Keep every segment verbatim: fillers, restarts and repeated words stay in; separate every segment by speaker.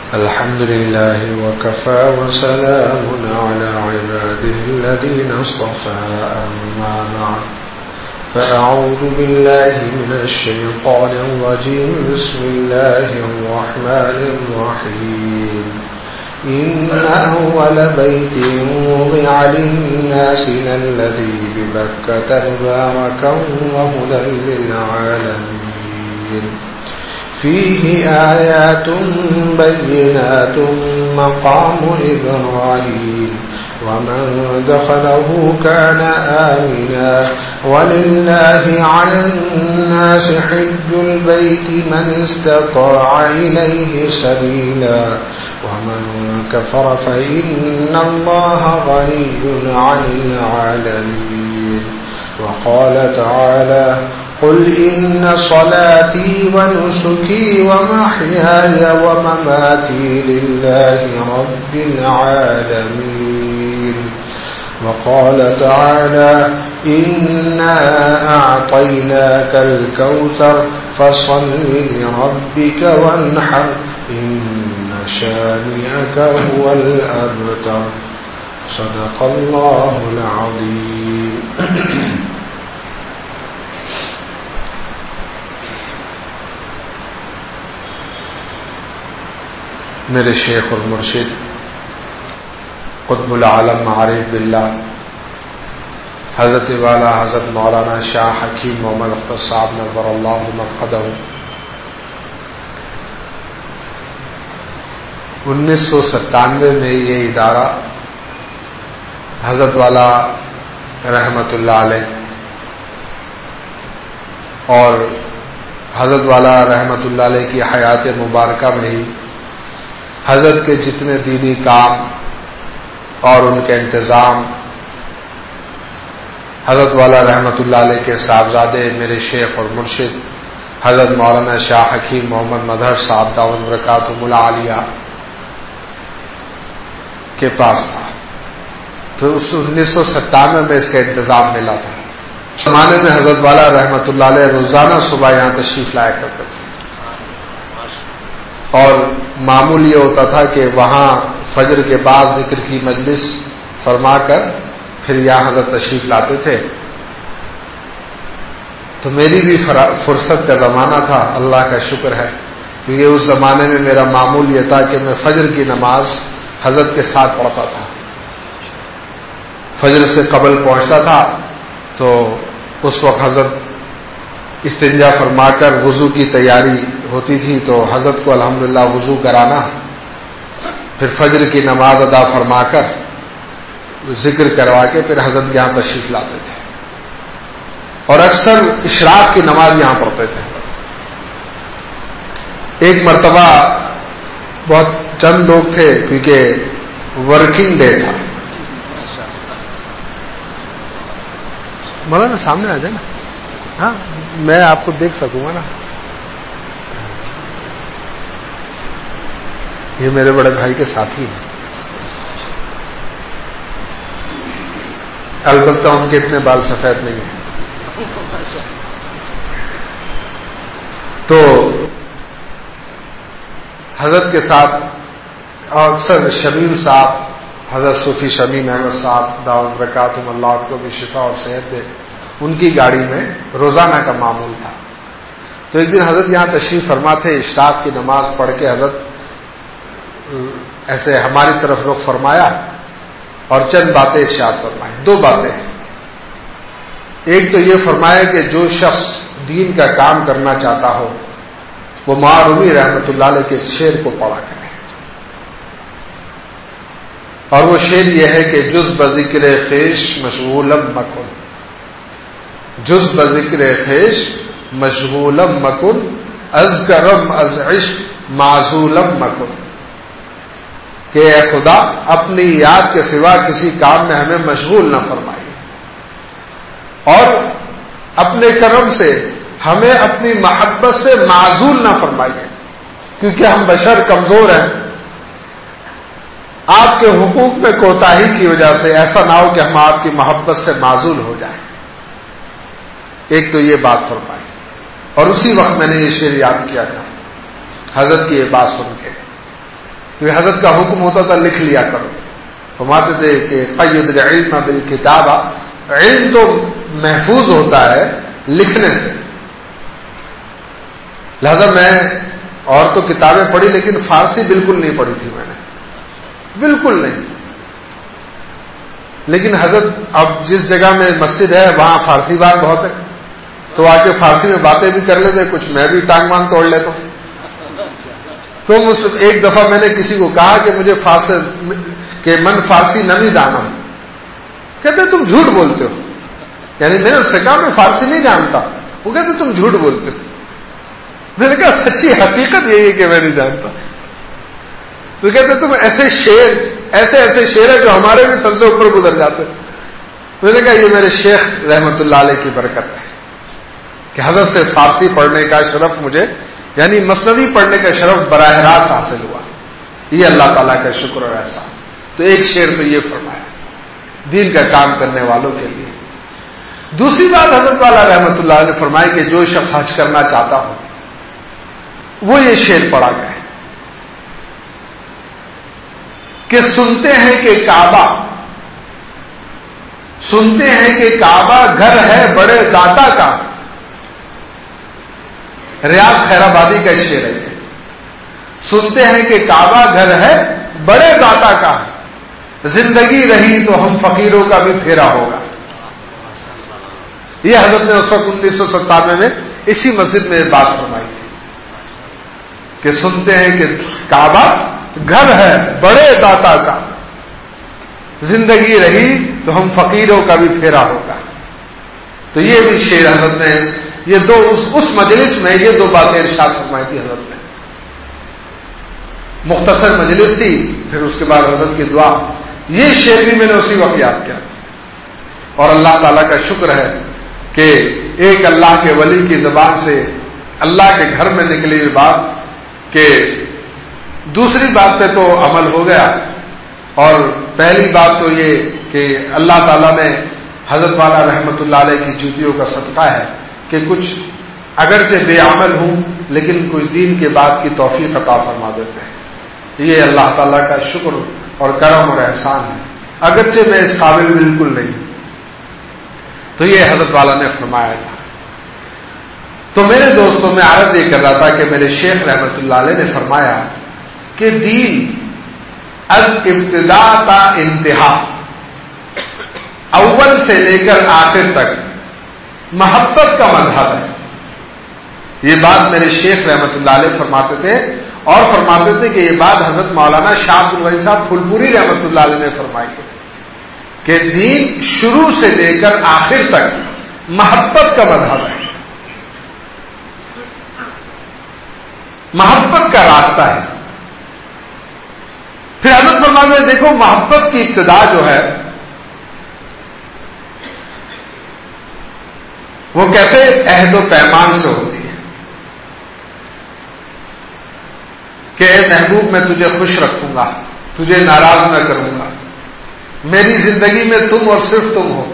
Speaker 1: الحمد لله وكفى وسلام على عباده الذين اصطفى أما بعد فأعوذ بالله من الشيطان الرجيم بسم الله الرحمن الرحيم إن أول بيت وضع للناس الذي ببكة مباركا وهدى للعالمين فيه آيات بينات مقام إبراهيم ومن دخله كان آمنا ولله على الناس حج البيت من استطاع إليه سبيلا ومن كفر فإن الله غني عن العالمين وقال تعالى قل إن صلاتي ونسكي ومحياي ومماتي لله رب العالمين وقال تعالى إنا أعطيناك الكوثر فصل لربك وانحر إن شانئك هو الأبتر صدق الله العظيم. میرے شیخ اور مرشد قطب العالم عارف باللہ حضرت والا حضرت مولانا شاہ حکیم محمد اختر صاحب نور اللہ مرقدہ انیس سو ستانوے میں یہ ادارہ حضرت والا رحمت اللہ علیہ اور حضرت والا رحمت اللہ علیہ کی حیات مبارکہ میں ہی حضرت کے جتنے دینی کام اور ان کے انتظام حضرت والا رحمت اللہ علیہ کے صاحبزادے میرے شیخ اور مرشد حضرت مولانا شاہ حکیم محمد مظہر صاحب دامت برکاتہم العالیہ کے پاس تھا. تو اس انیس سو ستانوے میں اس کا انتظام ملا تھا. زمانے میں حضرت والا رحمت اللہ علیہ روزانہ صبح یہاں تشریف لایا کرتے تھے اور معمول یہ ہوتا تھا کہ وہاں فجر کے بعد ذکر کی مجلس فرما کر پھر یہاں حضرت تشریف لاتے تھے. تو میری بھی فرصت کا زمانہ تھا, اللہ کا شکر ہے, کیونکہ اس زمانے میں میرا معمول یہ تھا کہ میں فجر کی نماز حضرت کے ساتھ پڑھتا تھا. فجر سے قبل پہنچتا تھا تو اس وقت حضرت استنجا فرما کر وضو کی تیاری ہوتی تھی تو حضرت کو الحمدللہ وضو کرانا, پھر فجر کی نماز ادا فرما کر ذکر کروا کے پھر حضرت یہاں تشریف لاتے تھے اور اکثر اشراق کی نماز یہاں پڑھتے تھے. ایک مرتبہ بہت چند لوگ تھے کیونکہ ورکنگ ڈے تھا. مولانا سامنے آ جائے نا, ہاں میں آپ کو دیکھ سکوں گا نا. یہ میرے بڑے بھائی کے ساتھی ہیں, البتہ ان کے اتنے بال سفید نہیں ہیں. تو حضرت کے ساتھ اکثر شمیم صاحب, حضرت صوفی شمیم احمد صاحب دعوت برکاتہم اللہ کو بھی شفا اور صحت دے, ان کی گاڑی میں روزانہ کا معمول تھا. تو ایک دن حضرت یہاں تشریف فرما تھے, اشراق کی نماز پڑھ کے حضرت ایسے ہماری طرف رخ فرمایا اور چند باتیں ارشاد فرمائیں. دو باتیں, ایک تو یہ فرمایا کہ جو شخص دین کا کام کرنا چاہتا ہو وہ معرومی رحمت اللہ علیہ کے شعر کو پڑھا کرے, اور وہ شعر یہ ہے کہ جز بذکر خیش مشغولم مکن, جز بذکر خیش مشغولم مکن, از کرم از عشق معزولم مکن, کہ اے خدا اپنی یاد کے سوا کسی کام میں ہمیں مشغول نہ فرمائیے اور اپنے کرم سے ہمیں اپنی محبت سے معزول نہ فرمائیے, کیونکہ ہم بشر کمزور ہیں. آپ کے حقوق میں کوتاہی کی وجہ سے ایسا نہ ہو کہ ہم آپ کی محبت سے معزول ہو جائیں. ایک تو یہ بات فرمائی, اور اسی وقت میں نے یہ شعر یاد کیا تھا حضرت کی یہ بات سن کے. کیونکہ حضرت کا حکم ہوتا تھا لکھ لیا کرو. فرماتے تھے کہ قید العلم بالکتابہ، علم تو محفوظ ہوتا ہے لکھنے سے. لہذا میں اور تو کتابیں پڑھی لیکن فارسی بالکل نہیں پڑھی تھی میں نے، بالکل نہیں. لیکن حضرت اب جس جگہ میں مسجد ہے وہاں فارسی بات بہت ہے، تو آ کے فارسی میں باتیں بھی کر لیتے، کچھ میں بھی ٹانگ مانگ توڑ لیتا ہوں. تو ایک دفعہ میں نے کسی کو کہا کہ مجھے فارسی کہ من فارسی نمی دانا، کہتے تم جھوٹ بولتے ہو. یعنی میں نے اس سے کہا میں فارسی نہیں جانتا. وہ کہتے تم جھوٹ بولتے ہو. میں نے کہا سچی حقیقت یہی ہے کہ میں نہیں جانتا. تو کہتے تم ایسے شعر ایسے ایسے شعر ہیں جو ہمارے بھی سر سے اوپر گزر جاتے. میں نے کہا یہ میرے شیخ رحمت اللہ علیہ کی برکت ہے کہ حضرت سے فارسی پڑھنے کا شرف مجھے، یعنی مثنوی پڑھنے کا شرف براہ راست حاصل ہوا. یہ اللہ تعالیٰ کا شکر اور احسان. تو ایک شعر تو یہ فرمایا دین کا کام کرنے والوں کے لیے. دوسری بات حضرت والا رحمت اللہ علیہ نے فرمائی کہ جو شخص حج کرنا چاہتا ہو وہ یہ شعر پڑھا گیا کہ سنتے ہیں کہ کعبہ سنتے ہیں کہ کعبہ گھر ہے بڑے داتا کا. ریاض خیر آبادی کا شعر ہے. سنتے ہیں کہ کعبہ گھر ہے بڑے داتا کا، زندگی رہی تو ہم فقیروں کا بھی پھیرا ہوگا. یہ حضرت نے اس وقت انیس سو ستانوے میں اسی مسجد میں بات فرمائی تھی کہ سنتے ہیں کہ کعبہ گھر ہے بڑے داتا کا، زندگی رہی تو ہم فقیروں کا بھی پھیرا ہوگا. تو یہ بھی شعر حضرت نے یہ دو اس, اس مجلس میں یہ دو باتیں ارشاد فرمائی تھی حضرت نے. مختصر مجلس تھی، پھر اس کے بعد حضرت کی دعا. یہ شعر بھی میں نے اسی وقت یاد کیا. اور اللہ تعالیٰ کا شکر ہے کہ ایک اللہ کے ولی کی زبان سے اللہ کے گھر میں نکلی ہوئی بات کہ دوسری بات پہ تو عمل ہو گیا. اور پہلی بات تو یہ کہ اللہ تعالیٰ نے حضرت والا رحمت اللہ علیہ کی جوتیوں کا صدقہ ہے کہ کچھ اگرچہ بے عمل ہوں لیکن کچھ دین کے بعد کی توفیق عطا فرما دیتے ہیں. یہ اللہ تعالیٰ کا شکر اور کرم اور احسان ہے، اگرچہ میں اس قابل بالکل نہیں. تو یہ حضرت والا نے فرمایا تھا. تو میرے دوستوں میں عرض یہ کر رہا تھا کہ میرے شیخ رحمت اللہ علیہ نے فرمایا کہ دین از ابتدا تا انتہا، اول سے لے کر آخر تک محبت کا مذہب ہے. یہ بات میرے شیخ رحمت اللہ علیہ فرماتے تھے. اور فرماتے تھے کہ یہ بات حضرت مولانا شاہ عبد الولی صاحب پھولپوری رحمت اللہ علیہ نے فرمائی ہے کہ دین شروع سے لے کر آخر تک محبت کا مذہب ہے، محبت کا راستہ ہے. پھر حضرت فرماتے ہیں دیکھو محبت کی ابتدا جو ہے وہ کیسے عہد و پیمان سے ہوتی ہے کہ اے محبوب میں تجھے خوش رکھوں گا، تجھے ناراض نہ کروں گا، میری زندگی میں تم اور صرف تم ہو.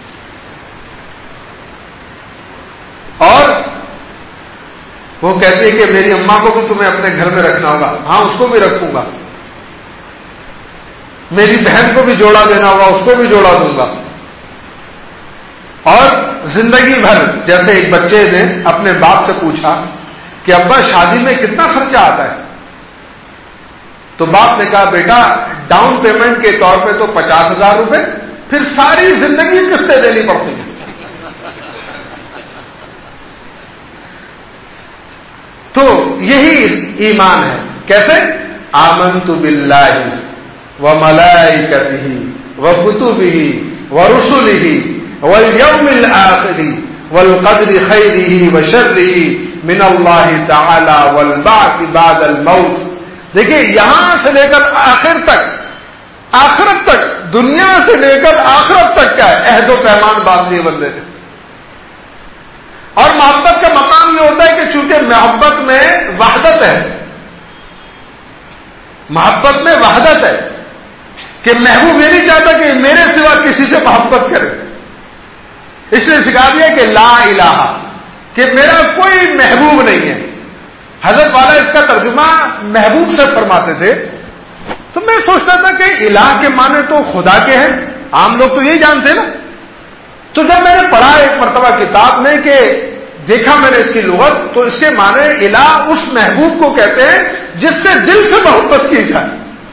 Speaker 1: اور وہ کہتی ہے کہ میری اماں کو بھی تمہیں اپنے گھر میں رکھنا ہوگا. ہاں اس کو بھی رکھوں گا. میری بہن کو بھی جوڑا دینا ہوگا، اس کو بھی جوڑا دوں گا. اور زندگی بھر جیسے ایک بچے نے اپنے باپ سے پوچھا کہ ابا شادی میں کتنا خرچہ آتا ہے؟ تو باپ نے کہا بیٹا ڈاؤن پیمنٹ کے طور پہ تو پچاس ہزار روپے، پھر ساری زندگی قسطیں دینی پڑتی ہیں. تو یہی ایمان ہے. کیسے؟ آمنت باللہ وملائکتہ وکتبہ ورسلہ والیوم الآخر والقدر خیرہ وشرہ من اللہ تعالی والبعث بعد الموت. دیکھیے یہاں سے لے کر آخر تک، آخرت تک، دنیا سے لے کر آخرت تک کیا ہے؟ عہد و پیمان باندھ لیے بندے نے. اور محبت کا مقام یہ ہوتا ہے کہ چونکہ محبت میں وحدت ہے، محبت میں وحدت ہے کہ محبوب یہ نہیں چاہتا کہ میرے سوا کسی سے محبت کرے. اس نے سکھا دیا کہ لا الہ، کہ میرا کوئی محبوب نہیں ہے. حضرت والا اس کا ترجمہ محبوب سے فرماتے تھے میں سوچتا تھا کہ الہ کے معنی تو خدا کے ہیں، عام لوگ تو یہی جانتے نا. تو جب میں نے پڑھا ایک مرتبہ کتاب میں کہ دیکھا میں نے اس کی لغت، تو اس کے معنی الہ اس محبوب کو کہتے ہیں جس سے دل سے محبت کی جائے.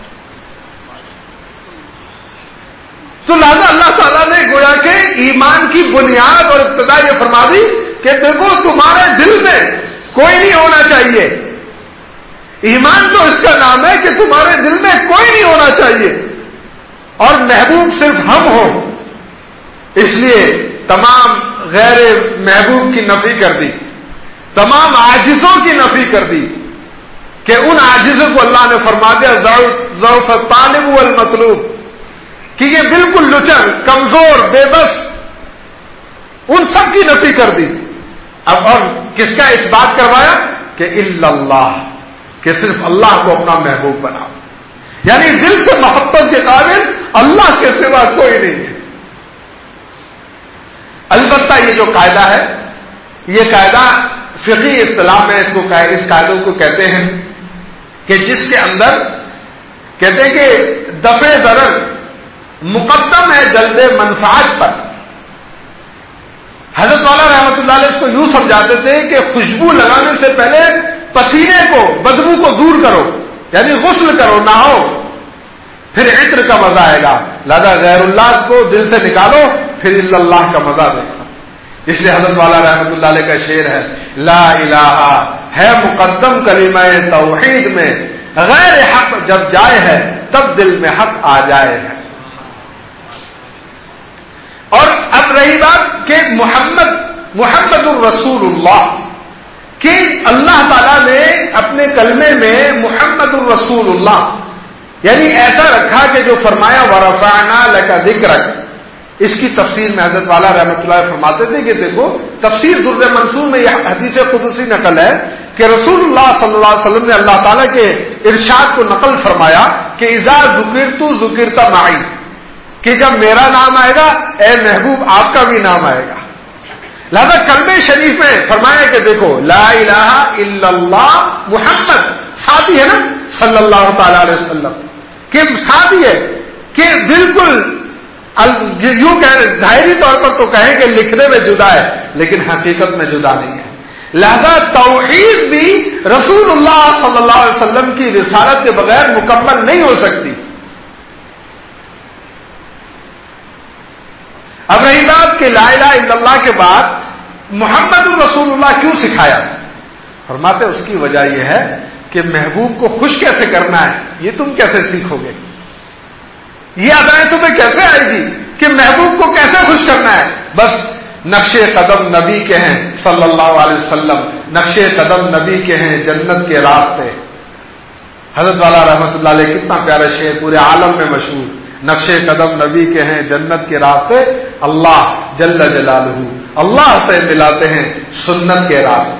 Speaker 1: تو لہذا اللہ تعالیٰ نے گویا کہ ایمان کی بنیاد اور ابتدا یہ فرما دی کہ دیکھو تمہارے دل میں کوئی نہیں ہونا چاہیے. ایمان تو اس کا نام ہے کہ تمہارے دل میں کوئی نہیں ہونا چاہیے، اور محبوب صرف ہم ہوں. اس لیے تمام غیر محبوب کی نفی کر دی، تمام عاجزوں کی نفی کر دی کہ ان عاجزوں کو اللہ نے فرما دیا ضعف الطالب والمطلوب، کہ یہ بالکل لچر، کمزور، بے بس، ان سب کی نفی کر دی. اب اور کس کا اس بات کروایا کہ الا اللہ، کہ صرف اللہ کو اپنا محبوب بناؤ. یعنی دل سے محبت کے قابل اللہ کے سوا کوئی نہیں ہے. البتہ یہ جو قاعدہ ہے، یہ قاعدہ فقہی اصطلاح میں اس کو اس قاعدوں کو کہتے ہیں کہ جس کے اندر کہتے ہیں کہ دفع ضرر مقدم ہے جلب منفعت پر. حضرت والا رحمۃ اللہ علیہ اس کو یوں سمجھاتے تھے کہ خوشبو لگانے سے پہلے پسینے کو، بدبو کو دور کرو، یعنی غسل کرو، نہاؤ، پھر عطر کا مزہ آئے گا. لہذا غیر اللہ کو دل سے نکالو، پھر الا اللہ کا مزہ دیکھو. اس لیے حضرت والا رحمۃ اللہ علیہ کا شعر ہے لا الہ ہے مقدم کلمہ توحید میں، غیر حق جب جائے ہے تب دل میں حق آ جائے ہے. اور اب رہی بات کہ محمد محمد الرسول اللہ، کہ اللہ تعالیٰ نے اپنے کلمے میں محمد الرسول اللہ یعنی ایسا رکھا کہ جو فرمایا ورفعنا لک ذکرک، اس کی تفسیر میں حضرت والا رحمۃ اللہ فرماتے تھے کہ دیکھو تفسیر در منصور میں یہ حدیث قدسی نقل ہے کہ رسول اللہ صلی اللہ علیہ وسلم نے اللہ تعالیٰ کے ارشاد کو نقل فرمایا کہ اذا ذکرت ذکرت معی، کہ جب میرا نام آئے گا اے محبوب آپ کا بھی نام آئے گا. لہذا کلمہ شریف میں فرمایا کہ دیکھو لا الہ الا اللہ محمد، ساتھی ہے نا صلی اللہ تعالی علیہ وسلم، کہ ساتھی ہے کہ بالکل یوں کہ ظاہری طور پر تو کہیں کہ لکھنے میں جدا ہے لیکن حقیقت میں جدا نہیں ہے. لہذا توحید بھی رسول اللہ صلی اللہ علیہ وسلم کی رسالت کے بغیر مکمل نہیں ہو سکتی. اب رہی بات کہ لا الہ الا اللہ کے بعد محمد الرسول اللہ کیوں سکھایا، فرماتے اس کی وجہ یہ ہے کہ محبوب کو خوش کیسے کرنا ہے یہ تم کیسے سیکھو گے، یہ ادائیں تمہیں کیسے آئے گی کہ محبوب کو کیسے خوش کرنا ہے. بس نقش قدم نبی کے ہیں صلی اللہ علیہ وسلم، نقش قدم نبی کے ہیں جنت کے راستے. حضرت والا رحمۃ اللہ علیہ کتنا پیارا شعر پورے عالم میں مشہور، نقش قدم نبی کے ہیں جنت کے راستے، اللہ جل جلالہ اللہ سے ملاتے ہیں سنت کے راستے.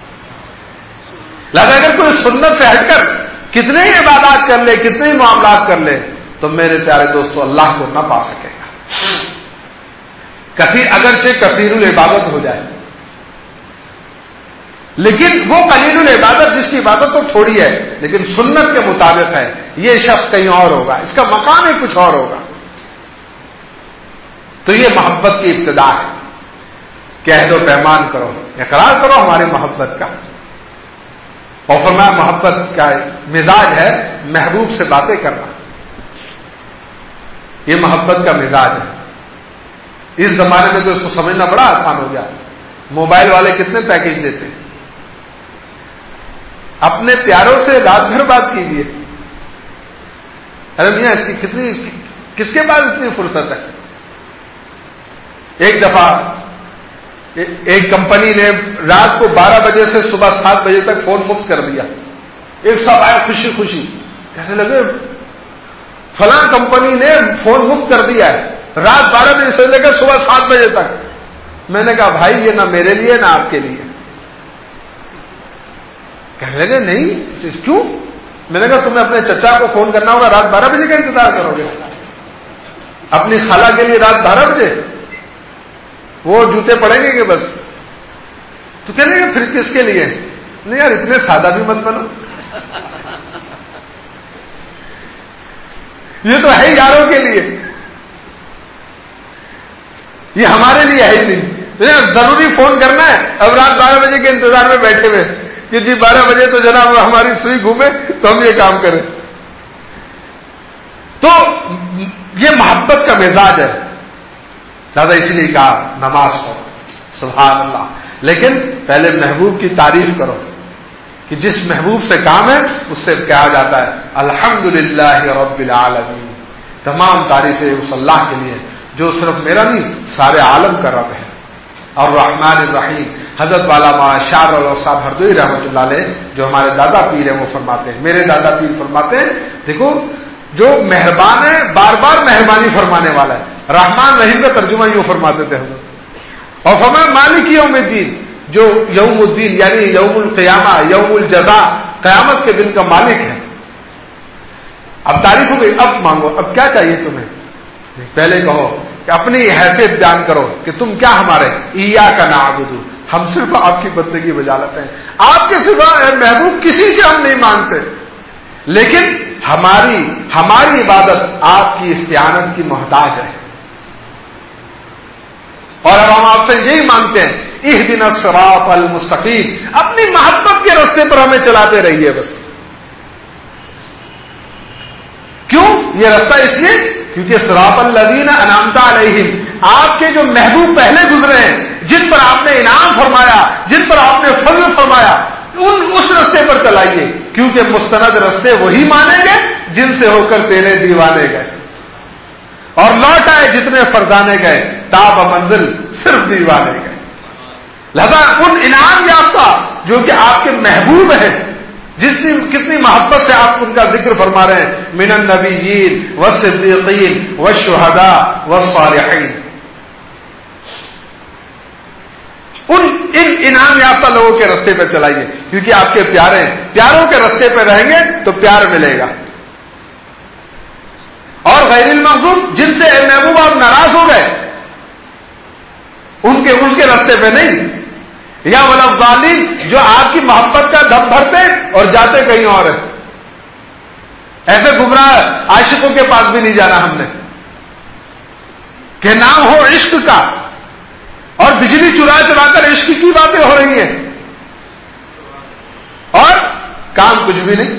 Speaker 1: لہذا اگر کوئی سنت سے ہٹ کر کتنے ہی عبادات کر لے، کتنے ہی معاملات کر لے، تو میرے پیارے دوستو اللہ کو نہ پا سکے گا. کثیر اگرچہ کثیر العبادت ہو جائے لیکن وہ قلیل العبادت جس کی عبادت تو تھوڑی ہے لیکن سنت کے مطابق ہے، یہ شخص کہیں اور ہوگا، اس کا مقام ہی کچھ اور ہوگا. تو یہ محبت کی ابتدا ہے کہ عہد و پیمان کرو، اقرار کرو ہماری محبت کا. اور فرمایا محبت کا مزاج ہے محبوب سے باتیں کرنا، یہ محبت کا مزاج ہے. اس زمانے میں تو اس کو سمجھنا بڑا آسان ہو گیا. موبائل والے کتنے پیکج دیتے ہیں، اپنے پیاروں سے رات بھر بات کیجیے. ارے میاں اس کی کتنی اس کی کس کے پاس اتنی فرصت ہے. ایک دفعہ ایک کمپنی نے رات کو بارہ بجے سے صبح سات بجے تک فون مفت کر دیا. ایک سب آئے خوشی خوشی کہنے لگے فلاں کمپنی نے فون مفت کر دیا ہے رات بارہ بجے سے لے کر صبح سات بجے تک. میں نے کہا بھائی یہ نہ میرے لیے نہ آپ کے لیے. کہنے لگے نہیں کیوں؟ میں نے کہا تمہیں اپنے چچا کو فون کرنا ہوگا رات بارہ بجے کا انتظار کرو گے، اپنی خالہ کے لیے رات بارہ بجے وہ جوتے پڑیں گے کہ بس. تو کہنے لگے پھر کس کے لیے؟ نہیں یار اتنے سادہ بھی مت بنو. یہ تو ہے یاروں کے لیے، یہ ہمارے لیے ہے ہی نہیں. ضروری فون کرنا ہے اب رات بارہ بجے کے انتظار میں بیٹھے ہوئے کہ جی بارہ بجے تو جناب ہماری سوئی گھومے تو ہم یہ کام کریں. تو یہ محبت کا مزاج ہے، لہٰذا اس لیے کہا نماز پڑھو. سبحان اللہ. لیکن پہلے محبوب کی تعریف کرو کہ جس محبوب سے کام ہے اس سے کہا جاتا ہے الحمدللہ رب العالمین. تمام تعریفیں اس اللہ کے لیے جو صرف میرا نہیں سارے عالم کا رب ہے. اور الرحمن الرحیم. حضرت والا مولانا شاہ اللہ صاحب ہردوئی رحمۃ اللہ علیہ جو ہمارے دادا پیر ہیں وہ فرماتے ہیں، میرے دادا پیر فرماتے ہیں دیکھو جو مہربان ہے بار بار مہربانی فرمانے والا ہے. رحمان رحیم کا ترجمہ یوں فرماتے تھے حضرت. اور فرمایا مالک یوم الدین، جو یوم الدین یعنی یوم القیامہ یوم الجزاء قیامت کے دن کا مالک ہے. اب تعریف ہو گئی، اب مانگو اب کیا چاہیے تمہیں. پہلے کہو کہ اپنی حیثیت بیان کرو کہ تم کیا ہمارے ایاک نعبد، ہم صرف آپ کی بندگی بجا لیتے ہیں، آپ کے سوا اے محبوب کسی کے ہم نہیں مانگتے، لیکن ہماری ہماری عبادت آپ کی استعانت کی محتاج ہے. اور اب ہم آپ سے یہی مانگتے ہیں اہدنا الصراط المستقیم، اپنی محبت کے راستے پر ہمیں چلاتے رہیے بس. کیوں یہ راستہ؟ اس لیے کیونکہ صراط الذین انعمت علیہم، آپ کے جو محبوب پہلے گزرے ہیں جن پر آپ نے انعام فرمایا، جن پر آپ نے فضل فرمایا، ان اس راستے پر چلائیے. کیونکہ مستند راستے وہی مانیں گے جن سے ہو کر تیرے دیوانے گئے، اور لوٹ آئے جتنے فرزانے گئے، تاب منزل صرف دیوانے گئے. لہذا ان انعام یافتہ جو کہ آپ کے محبوب ہیں، جتنی کتنی محبت سے آپ ان کا ذکر فرما رہے ہیں، من النبیین والصدیقین والشہداء والصالحین، ان ان انعام یافتہ لوگوں کے راستے پہ چلائیے. کیونکہ آپ کے پیارے پیاروں کے راستے پہ رہیں گے تو پیار ملے گا. اور غیر المغضوب جن سے اے محبوب آپ ناراض ہو گئے ان کے ان کے راستے پہ نہیں. یا والضالین جو آپ کی محبت کا دم بھرتے اور جاتے کہیں اور ہیں. ایسے گمراہ عاشقوں کے پاس بھی نہیں جانا ہم نے کہ نام ہو عشق کا اور بجلی چرا چرا کر عشق کی باتیں ہو رہی ہیں اور کام کچھ بھی نہیں.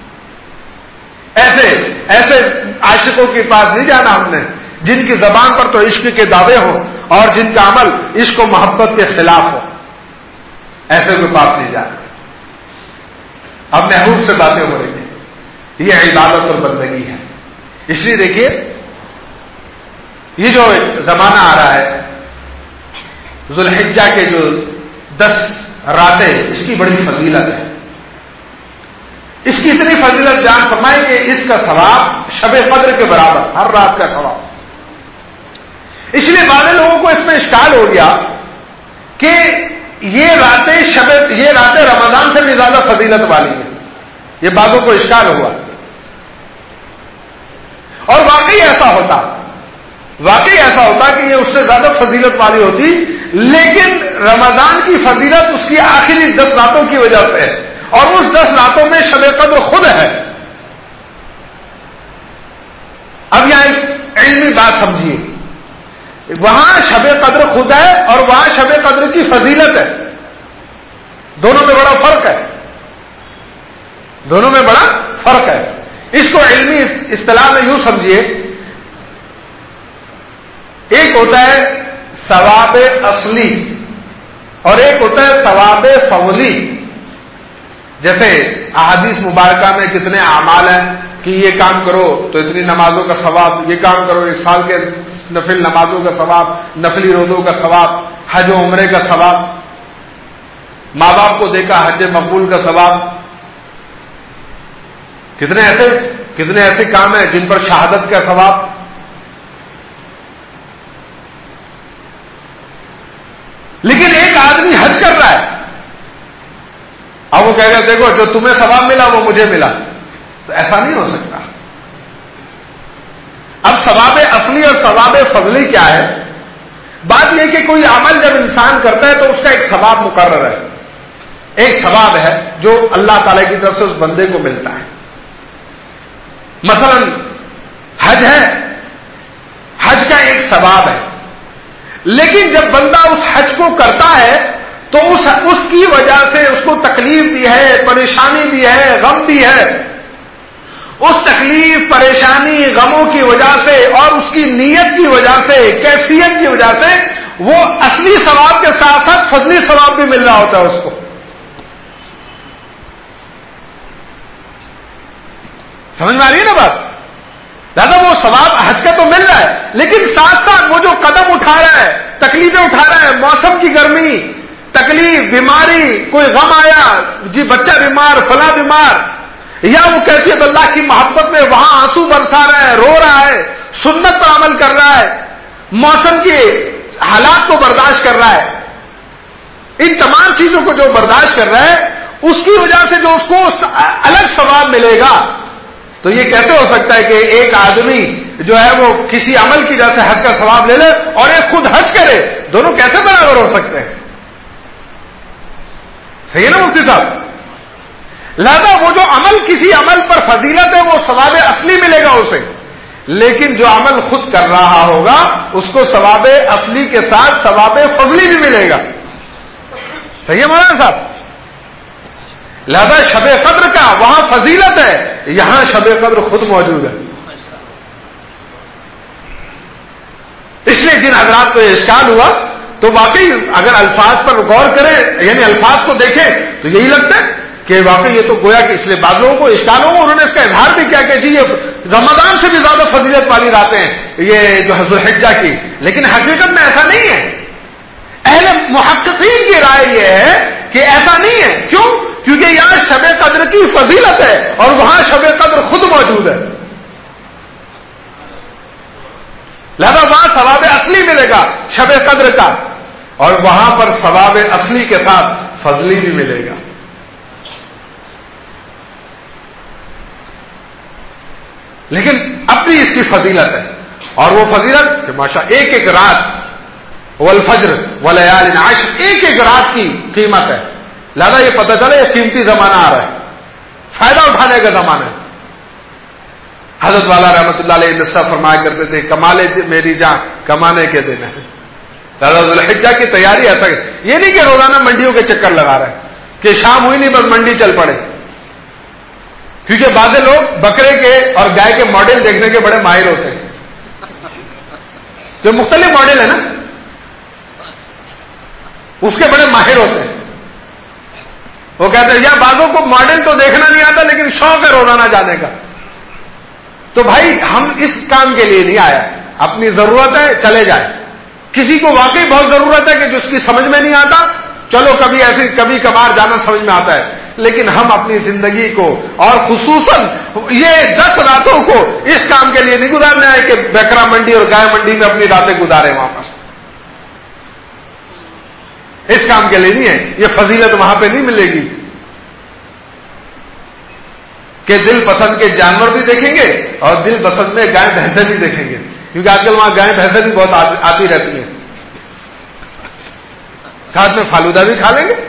Speaker 1: ایسے ایسے عاشقوں کے پاس نہیں جانا ہم نے جن کی زبان پر تو عشق کے دعوے ہوں اور جن کا عمل عشق و محبت کے خلاف ہو. ایسے کے پاس نہیں جانا. اب محبوب سے باتیں ہو رہی ہیں، یہ عبادت اور بندگی ہے. اس لیے دیکھیے یہ جو زمانہ آ رہا ہے ذوالحجہ کے جو دس راتیں، اس کی بڑی فضیلت ہے. اس کی اتنی فضیلت جان فرمائے کہ اس کا ثواب شب قدر کے برابر، ہر رات کا ثواب. اس لیے بعض لوگوں کو اس میں اشکال ہو گیا کہ یہ راتیں شب یہ راتیں رمضان سے بھی زیادہ فضیلت والی ہیں. یہ بعضوں کو اشکال ہوا اور واقعی ایسا ہوتا واقعی ایسا ہوتا کہ یہ اس سے زیادہ فضیلت والی ہوتی، لیکن رمضان کی فضیلت اس کی آخری دس راتوں کی وجہ سے ہے، اور اس دس راتوں میں شب قدر خود ہے. اب یہاں ایک علمی بات سمجھیے، وہاں شب قدر خود ہے اور وہاں شب قدر کی فضیلت ہے. دونوں میں بڑا فرق ہے دونوں میں بڑا فرق ہے. اس کو علمی اصطلاح میں یوں سمجھیے، ایک ہوتا ہے ثواب اصلی اور ایک ہوتا ہے ثواب فضلی. جیسے احادیث مبارکہ میں کتنے اعمال ہیں کہ یہ کام کرو تو اتنی نمازوں کا ثواب، یہ کام کرو ایک سال کے نفل نمازوں کا ثواب، نفلی روزوں کا ثواب، حج و عمرے کا ثواب، ماں باپ کو دیکھا حج مقبول کا ثواب. کتنے ایسے کتنے ایسے کام ہیں جن پر شہادت کا ثواب. لیکن ایک آدمی حج کر رہا ہے، اب وہ کہہ رہے دیکھو جو تمہیں ثواب ملا وہ مجھے ملا، تو ایسا نہیں ہو سکتا. اب ثواب اصلی اور ثواب فضلی کیا ہے؟ بات یہ کہ کوئی عمل جب انسان کرتا ہے تو اس کا ایک ثواب مقرر ہے، ایک ثواب ہے جو اللہ تعالی کی طرف سے اس بندے کو ملتا ہے. مثلا ایک ثواب ہے. لیکن جب بندہ اس حج کو کرتا ہے تو اس اس کی وجہ سے اس کو تکلیف بھی ہے, پریشانی بھی ہے, غم بھی ہے. اس تکلیف, پریشانی, غموں کی وجہ سے اور اس کی نیت کی وجہ سے, کیفیت کی وجہ سے وہ اصلی ثواب کے ساتھ ساتھ فضلی ثواب بھی مل رہا ہوتا ہے اس کو. سمجھ میں آ رہی ہے نا بات؟ دادا وہ ثواب حج کا تو مل رہا ہے, لیکن ساتھ ساتھ وہ جو قدم اٹھا رہا ہے, تکلیفیں اٹھا رہا ہے, موسم کی گرمی, تکلیف, بیماری, کوئی غم آیا, جی بچہ بیمار, فلاں بیمار, یا وہ کیفیت اللہ کی محبت میں وہاں آنسو برسا رہا ہے, رو رہا ہے, سنت پر عمل کر رہا ہے, موسم کے حالات کو برداشت کر رہا ہے, ان تمام چیزوں کو جو برداشت کر رہا ہے اس کی وجہ سے جو اس کو الگ ثواب ملے گا. تو یہ کیسے ہو سکتا ہے کہ ایک آدمی جو ہے وہ کسی عمل کی وجہ سے حج کا ثواب لے لے اور ایک خود حج کرے؟ دونوں کیسے برابر ہو سکتے ہیں؟ صحیح ہے نا مفتی صاحب؟ لہذا وہ جو عمل کسی عمل پر فضیلت ہے وہ ثواب اصلی ملے گا اسے, لیکن جو عمل خود کر رہا ہوگا اس کو ثواب اصلی کے ساتھ ثواب فضلی بھی ملے گا. صحیح ہے مولانا صاحب؟ لہذا شب قدر کا وہاں فضیلت ہے, یہاں شب قدر خود موجود ہے. اس لیے جن حضرات کو اشکال ہوا تو واقعی اگر الفاظ پر غور کریں, یعنی الفاظ کو دیکھیں, تو یہی لگتا ہے کہ واقعی یہ تو گویا کہ اس لیے بعض لوگوں کو اشکال ہو, انہوں نے اس کا اظہار بھی کیا کہ جی یہ رمضان سے بھی زیادہ فضیلت والی راتیں ہیں یہ جو ذو الحجہ کی, لیکن حقیقت میں ایسا نہیں ہے. اہل محققین کی رائے یہ ہے کہ ایسا نہیں ہے. کیوں؟ کیونکہ یہاں شب قدر کی فضیلت ہے اور وہاں شب قدر خود موجود ہے. لہذا وہاں ثواب اصلی ملے گا شب قدر کا, اور وہاں پر ثواب اصلی کے ساتھ فضلی بھی ملے گا. لیکن اپنی اس کی فضیلت ہے, اور وہ فضیلت کہ ماشاء ایک ایک رات, والفجر ولیال عشر, ایک ایک رات کی قیمت ہے. لہذا یہ پتہ چلے یہ قیمتی زمانہ آ رہا ہے, فائدہ اٹھانے کا زمانہ ہے. حضرت والا رحمۃ اللہ علیہ نصہ فرمایا کرتے تھے کمالے میری جان کمانے کے دن ہے. لہذا ذو الحجہ کی تیاری ایسا, یہ نہیں کہ روزانہ منڈیوں کے چکر لگا رہے ہیں کہ شام ہوئی نہیں بس منڈی چل پڑے, کیونکہ بعض لوگ بکرے کے اور گائے کے ماڈل دیکھنے کے بڑے ماہر ہوتے ہیں. جو مختلف ماڈل ہے نا اس کے بڑے ماہر ہوتے ہیں. وہ کہتے ہیں یا بعضوں کو ماڈل تو دیکھنا نہیں آتا لیکن شوق ہے روزانہ جانے کا. تو بھائی ہم اس کام کے لیے نہیں آیا, اپنی ضرورت ہے چلے جائیں. کسی کو واقعی بہت ضرورت ہے کہ جو اس کی سمجھ میں نہیں آتا, چلو کبھی ایسی کبھی کبھار جانا سمجھ میں آتا ہے. لیکن ہم اپنی زندگی کو اور خصوصاً یہ دس راتوں کو اس کام کے لیے نہیں گزارنے آئے کہ بکرا منڈی اور گائے منڈی میں اپنی راتیں گزارے وہاں پر. اس کام کے لیے نہیں ہے. یہ فضیلت وہاں پہ نہیں ملے گی کہ دل پسند کے جانور بھی دیکھیں گے اور دل پسند میں گائے بھینسیں بھی دیکھیں گے, کیونکہ آج کل وہاں گائے بھینسیں بھی بہت آتی رہتی ہیں. ساتھ میں فالودہ بھی کھا لیں گے.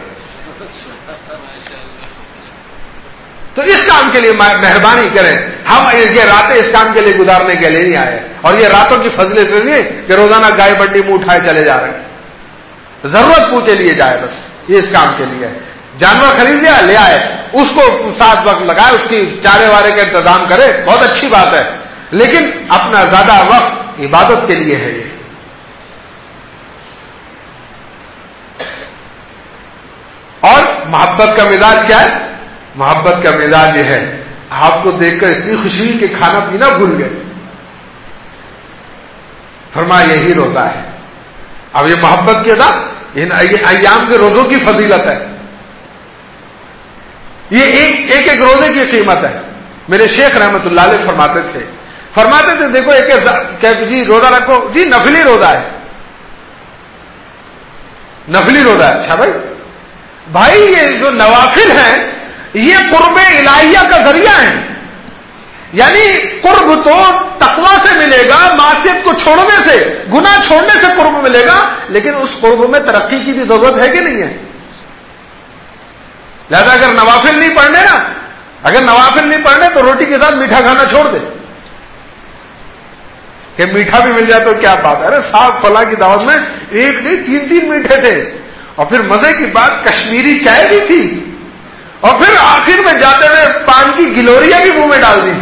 Speaker 1: تو اس کام کے لیے مہربانی کریں, ہم یہ راتیں اس کام کے لیے گزارنے کے لیے نہیں آئے, اور یہ راتوں کی فضیلت نہیں ہے کہ روزانہ گائے بنڈی منہ اٹھائے چلے جا رہے ہیں. ضرورت پوچھے لیے جائے, بس یہ اس کام کے لیے ہے. جانور خرید لیا لے آئے, اس کو ساتھ وقت لگائے, اس کی چارے وارے کا انتظام کرے, بہت اچھی بات ہے, لیکن اپنا زیادہ وقت عبادت کے لیے ہے. یہ اور محبت کا مزاج کیا ہے؟ محبت کا مزاج یہ ہے آپ کو دیکھ کر اتنی خوشی کہ کھانا پینا بھول گئے. فرمایا یہی روزہ ہے. اب یہ محبت کے ساتھ ان ایام کے روزوں کی فضیلت ہے. یہ ایک ایک ایک روزے کی قیمت ہے. میرے شیخ رحمت اللہ علیہ فرماتے تھے فرماتے تھے دیکھو ایک کہ جی روزہ رکھو, جی نفلی روزہ ہے, نفلی روزہ ہے. اچھا بھائی بھائی یہ جو نوافل ہیں یہ قرب الہیہ کا ذریعہ ہے. یعنی قرب تو تقوی سے ملے گا, معصیت کو چھوڑنے سے, گناہ چھوڑنے سے قرب ملے گا, لیکن اس قرب میں ترقی کی بھی ضرورت ہے کہ نہیں ہے؟ لہذا اگر نوافل نہیں پڑھنے نا اگر نوافل نہیں پڑھنے تو روٹی کے ساتھ میٹھا کھانا چھوڑ دے. کہ میٹھا بھی مل جائے تو کیا بات ہے. ارے صاحب فلاں کی دعوت میں ایک نہیں تین تین میٹھے تھے, اور پھر مزے کی بات کشمیری چائے بھی تھی, اور پھر آخر میں جاتے ہوئے پان کی گلوریاں بھی منہ میں ڈال دی,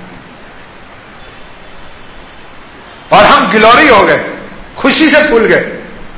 Speaker 1: اور ہم گلوری ہو گئے, خوشی سے پھول گئے.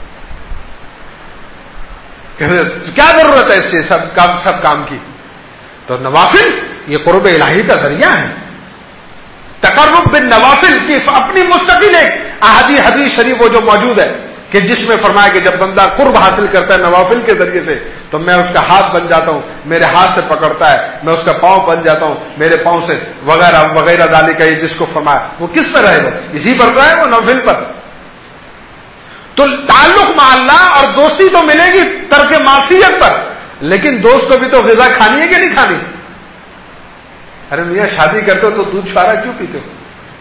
Speaker 1: کیا ضرورت ہے اس سے سب کام سب کام کی؟ تو نوافل یہ قرب الہی کا ذریعہ ہے. تقرب بالنوافل کی اپنی مستقل ایک احادیث حدیث شریف وہ جو موجود ہے کہ جس میں فرمایا کہ جب بندہ قرب حاصل کرتا ہے نوافل کے ذریعے سے تو میں اس کا ہاتھ بن جاتا ہوں, میرے ہاتھ سے پکڑتا ہے, میں اس کا پاؤں بن جاتا ہوں میرے پاؤں سے, وغیرہ وغیرہ ذالک کا یہ جس کو فرمایا وہ کس پر رہے گا؟ اسی پر تو ہے وہ نوافل پر. تو تعلق مع اللہ اور دوستی تو ملے گی ترک معصیت پر, لیکن دوست کو بھی تو غذا کھانی ہے کہ نہیں کھانی؟ ارے میاں شادی کرتے ہو تو دودھ چھوارا کیوں پیتے ہو؟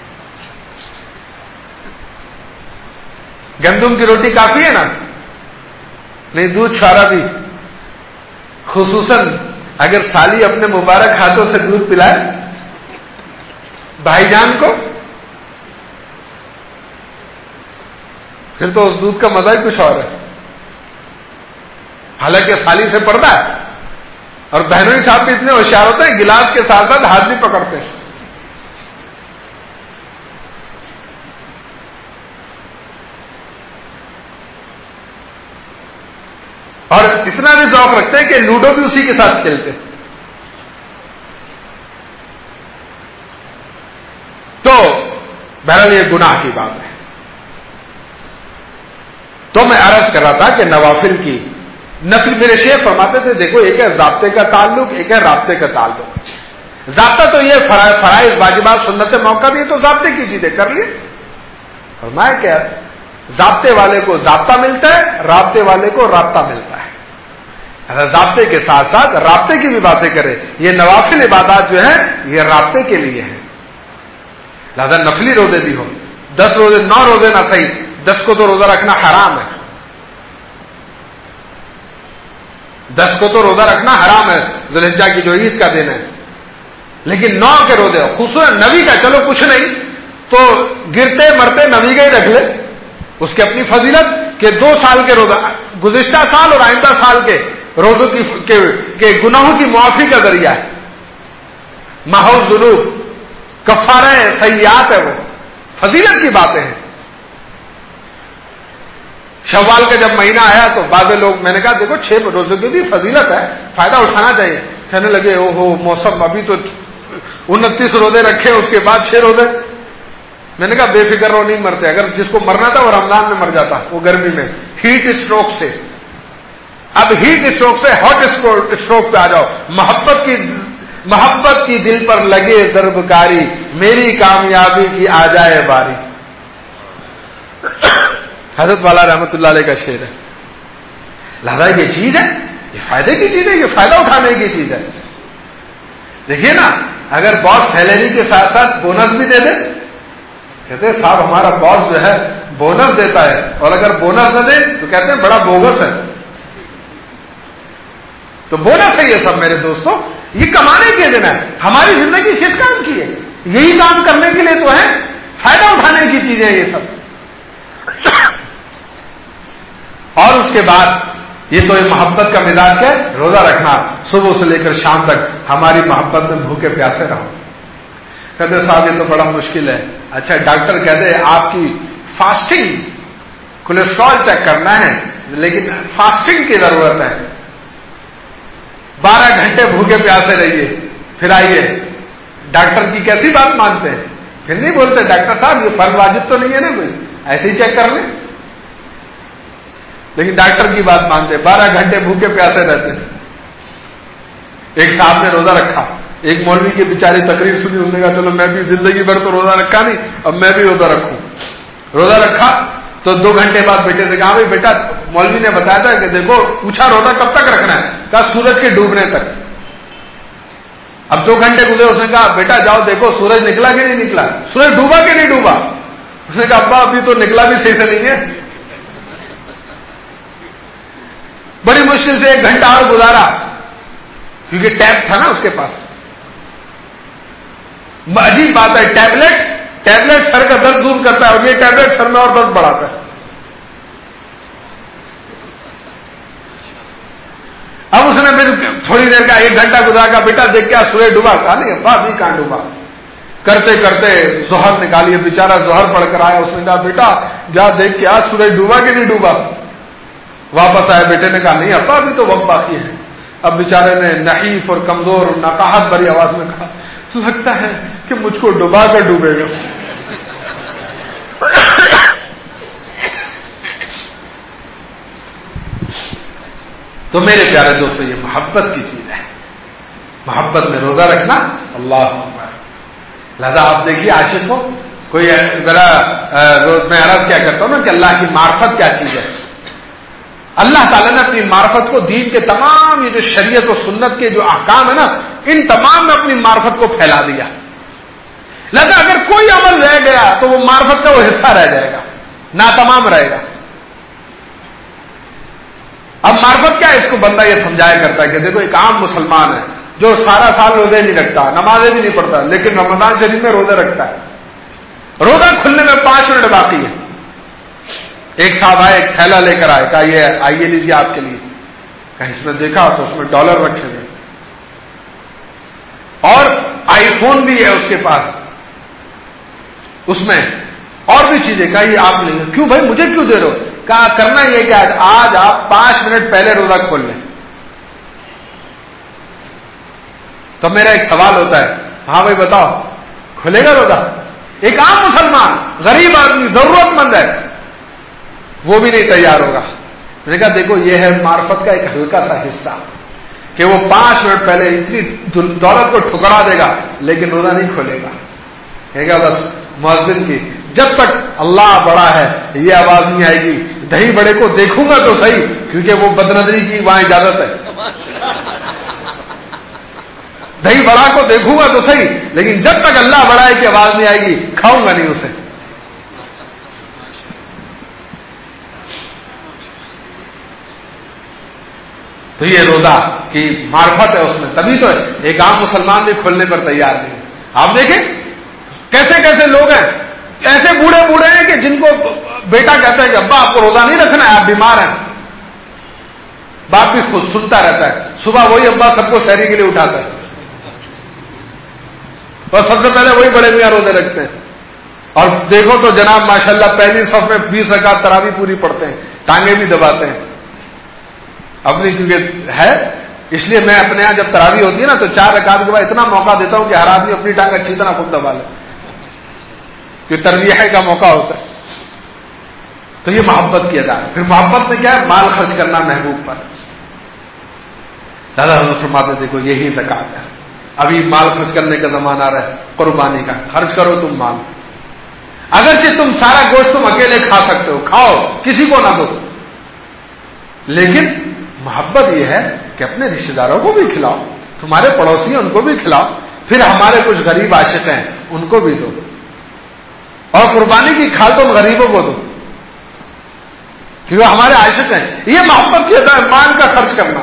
Speaker 1: گندم کی روٹی کافی ہے نا؟ نہیں, دودھ چھوارا بھی, خصوصاً اگر سالی اپنے مبارک ہاتھوں سے دودھ پلائے بھائی جان کو, پھر تو اس دودھ کا مزہ ہی کچھ اور ہے. حالانکہ سالی سے پردہ ہے, اور بہنوں ہی صاحب بھی اتنے ہوشیار ہوتے ہیں گلاس کے ساتھ ساتھ ہاتھ بھی پکڑتے ہیں. اور اتنا بھی ذوق رکھتے ہیں کہ لوڈو بھی اسی کے ساتھ کھیلتے. تو بہرحال یہ گناہ کی بات ہے. تو میں عرض کر رہا تھا کہ نوافل کی نفل, میرے شیخ فرماتے تھے دیکھو ایک ہے ضابطے کا تعلق, ایک ہے رابطے کا تعلق. ضابطہ تو یہ فرائض واجبات سنت موقع بھی ہے تو ضابطے کی چیزیں کر لیے. فرمایا کیا ضابطے والے کو ضابطہ ملتا ہے, رابطے والے کو رابطہ ملتا ہے. اگر ضابطے کے ساتھ ساتھ رابطے کی بھی باتیں کرے, یہ نوافل عبادات جو ہیں یہ رابطے کے لیے ہیں. لہذا نفلی روزے بھی ہو, دس روزے نو روزے نہ صحیح, دس کو تو روزہ رکھنا حرام ہے, دس کو تو روزہ رکھنا حرام ہے ذی الحجہ کی جو عید کا دن ہے, لیکن نو کے روزے خصوصاً نبی کا چلو کچھ نہیں تو گرتے مرتے نبی کا ہی رکھ لے, اس کی اپنی فضیلت کہ دو سال کے روزہ, گزشتہ سال اور آئندہ سال کے روزوں کی کے, کے گناہوں کی معافی کا ذریعہ ہے. محو ذنوب کفارہ سیئات ہے, وہ فضیلت کی باتیں ہیں. شوال کا جب مہینہ آیا تو بعض لوگ, میں نے کہا دیکھو چھ روزوں کی بھی فضیلت ہے, فائدہ اٹھانا چاہیے. کہنے لگے او ہو موسم ابھی تو انتیس روزے رکھے اس کے بعد چھ روزے. میں نے کہا بے فکر رہو, نہیں مرتے. اگر جس کو مرنا تھا وہ رمضان میں مر جاتا, وہ گرمی میں ہیٹ اسٹروک سے. اب ہیٹ اسٹروک سے ہاٹ اسٹروک پہ آ جاؤ. محبت کی محبت کی دل پر لگے ضربکاری, میری کامیابی کی آ جائے باری. حضرت والا رحمت اللہ علیہ کا شعر ہے. لہذا یہ چیز ہے, یہ فائدے کی چیز ہے, یہ فائدہ اٹھانے کی چیز ہے. دیکھیے نا, اگر باس سیلری کے ساتھ ساتھ بونس بھی دے دے, کہتے ہیں صاحب ہمارا باس جو ہے بونس دیتا ہے, اور اگر بونس نہ دے تو کہتے ہیں بڑا بوگس ہے. تو بونس ہے یہ سب میرے دوستوں, یہ کمانے کے دن ہے. ہماری زندگی کس کام کی ہے؟ یہی کام کرنے کے لیے تو ہے, فائدہ اٹھانے کی چیزیں ہیں یہ سب. اور اس کے بعد یہ تو یہ محبت کا مزاج ہے, روزہ رکھنا صبح سے لے کر شام تک ہماری محبت میں بھوکے پیاسے رہو. کہتے صاحب یہ تو بڑا مشکل ہے. اچھا ڈاکٹر کہتے آپ کی فاسٹنگ, کولیسٹرول چیک کرنا ہے لیکن فاسٹنگ کی ضرورت ہے, بارہ گھنٹے بھوکے پیاسے رہیے, پھر آئیے. ڈاکٹر کی کیسی بات مانتے ہیں؟ پھر نہیں بولتے ڈاکٹر صاحب یہ فرض واجب تو نہیں ہے نا کوئی, ایسے ہی چیک کر لیں. لیکن ڈاکٹر کی بات مانتے, بارہ گھنٹے بھوکے پیاسے رہتے. ایک صاحب نے روزہ رکھا, ایک مولوی کی بیچاری تقریر سنی, اس نے کہا چلو میں بھی زندگی بھر تو روزہ رکھا نہیں, اب میں بھی روزہ رکھوں. روزہ رکھا تو دو گھنٹے بعد بیٹے سے کہا بھائی بیٹا, مولوی نے بتایا تھا کہ دیکھو, پوچھا روزہ کب تک رکھنا ہے, کہا سورج کے ڈوبنے تک. اب دو گھنٹے گزرے, اس نے کہا بیٹا جاؤ دیکھو سورج نکلا کہ نہیں نکلا, سورج ڈوبا کہ نہیں ڈوبا. اس نے کہا ابا ابھی تو نکلا بھی صحیح سے نہیں ہے. بڑی مشکل سے ایک گھنٹہ اور گزارا کیونکہ ٹیپ تھا نا اس کے پاس. عجیب بات ہے, ٹیبلٹ ٹیبلٹ سر کا درد دور کرتا ہے اور یہ ٹیبلٹ سر میں اور درد بڑھاتا ہے. اب اس نے پھر تھوڑی دیر کا ایک گھنٹہ گزارا کا بیٹا دیکھ کیا سورج ڈوبا کہا نہیں ابا بھی کہاں ڈوبا. کرتے کرتے ظہر نکالیے بیچارہ ظہر پڑھ کر آیا. اس نے کہا بیٹا جا دیکھ کے آج سورج ڈوبا کہ نہیں ڈوبا. واپس آئے بیٹے نے کہا نہیں ابا ابھی تو وقت باقی ہے. اب بیچارے نے نحیف اور کمزور اور نقاہت بھری آواز میں کہا لگتا ہے کہ مجھ کو ڈبا کر ڈوبے گا. تو میرے پیارے دوستو یہ محبت کی چیز ہے. محبت میں روزہ رکھنا اللہ اکبر. لہذا آپ دیکھیے عاشق کو کوئی ذرا میں عرض کیا کرتا ہوں نا کہ اللہ کی معرفت کیا چیز ہے. اللہ تعالیٰ نے اپنی معرفت کو دین کے تمام یہ جو شریعت و سنت کے جو احکام ہے نا ان تمام میں اپنی معرفت کو پھیلا دیا. لہذا اگر کوئی عمل رہ گیا تو وہ معرفت کا وہ حصہ رہ جائے گا, ناتمام رہے گا. اب معرفت کیا ہے, اس کو بندہ یہ سمجھایا کرتا ہے کہ دیکھو ایک عام مسلمان ہے جو سارا سال روزے نہیں رکھتا, نمازیں بھی نہیں پڑھتا, لیکن رمضان شریف میں روزے رکھتا ہے. روزہ کھلنے میں پانچ منٹ باقی ہے. ایک صاحب آئے ایک تھیلا لے کر آئے, کہا یہ آئیے لیجیے آپ کے لیے. کہا اس میں دیکھا تو اس میں ڈالر رکھے ہوئے اور آئی فون بھی ہے اس کے پاس, اس میں اور بھی چیزیں. کہا یہ آپ لیں گے, کیوں بھائی مجھے کیوں دے رہے ہو؟ کہا کرنا یہ کہ آج آپ پانچ منٹ پہلے روزہ کھول لیں. تو میرا ایک سوال ہوتا ہے, ہاں بھائی بتاؤ کھلے گا روزہ؟ ایک عام مسلمان غریب آدمی ضرورت مند ہے وہ بھی نہیں تیار ہوگا. میں نے کہا دیکھو یہ ہے معرفت کا ایک ہلکا سا حصہ کہ وہ پانچ منٹ پہلے اتنی دولت کو ٹھکرا دے گا لیکن روزہ نہیں کھولے گا. کہے گا بس مؤذن کی جب تک اللہ بڑا ہے یہ آواز نہیں آئے گی, دہی بڑے کو دیکھوں گا تو صحیح کیونکہ وہ بدنظری کی وہاں اجازت ہے. دہی بڑا کو دیکھوں گا تو صحیح لیکن جب تک اللہ بڑا ہے کی آواز نہیں آئے گی کھاؤں گا نہیں اسے. تو یہ روزہ کی معرفت ہے اس میں, تبھی تو ایک عام مسلمان بھی کھولنے پر تیار نہیں. آپ دیکھیں کیسے کیسے لوگ ہیں, ایسے بوڑھے بوڑھے ہیں کہ جن کو بیٹا کہتا ہے کہ ابا آپ کو روزہ نہیں رکھنا ہے, آپ بیمار ہیں. باپ بھی خود سنتا رہتا ہے, صبح وہی ابا سب کو سحری کے لیے اٹھاتا ہے اور سب سے پہلے وہی بڑے میاں روزے رکھتے ہیں. اور دیکھو تو جناب ماشاءاللہ پہلی صف میں بیس رکعت تراویح پوری پڑھتے ہیں, ٹانگیں بھی دباتے ہیں اپنی, کیونکہ ہے اس لیے میں اپنے یہاں جب تراویح ہوتی ہے نا تو چار رکعت کے بعد اتنا موقع دیتا ہوں کہ ہر آدمی اپنی ٹانگ اچھی طرح خود دبا لے, کہ ترویح کا موقع ہوتا ہے. تو یہ محبت کی ادا ہے. پھر محبت میں کیا ہے, مال خرچ کرنا محبوب پر. دادا حضرت فرماتے دیکھو یہی زکات ہے. ابھی مال خرچ کرنے کا زمانہ آ رہا ہے, قربانی کا خرچ کرو تم مال. اگرچہ تم سارا گوشت تم اکیلے کھا سکتے ہو, کھاؤ کسی کو نہ دو, لیکن محبت یہ ہے کہ اپنے رشتے داروں کو بھی کھلاؤ, تمہارے پڑوسی ہیں ان کو بھی کھلاؤ, پھر ہمارے کچھ غریب عاشق ہیں ان کو بھی دو, اور قربانی کی کھال تم غریبوں کو دو کیونکہ ہمارے عاشق ہیں. یہ محبت کی ادا ہے, مال کا خرچ کرنا.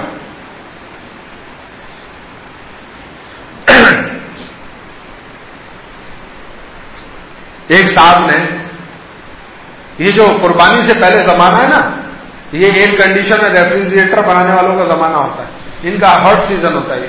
Speaker 1: ایک صاحب نے, یہ جو قربانی سے پہلے زمانہ ہے نا, یہ ایئر کنڈیشن میں ریفریجریٹر بنانے والوں کا زمانہ ہوتا ہے, ان کا ہاٹ سیزن ہوتا ہے.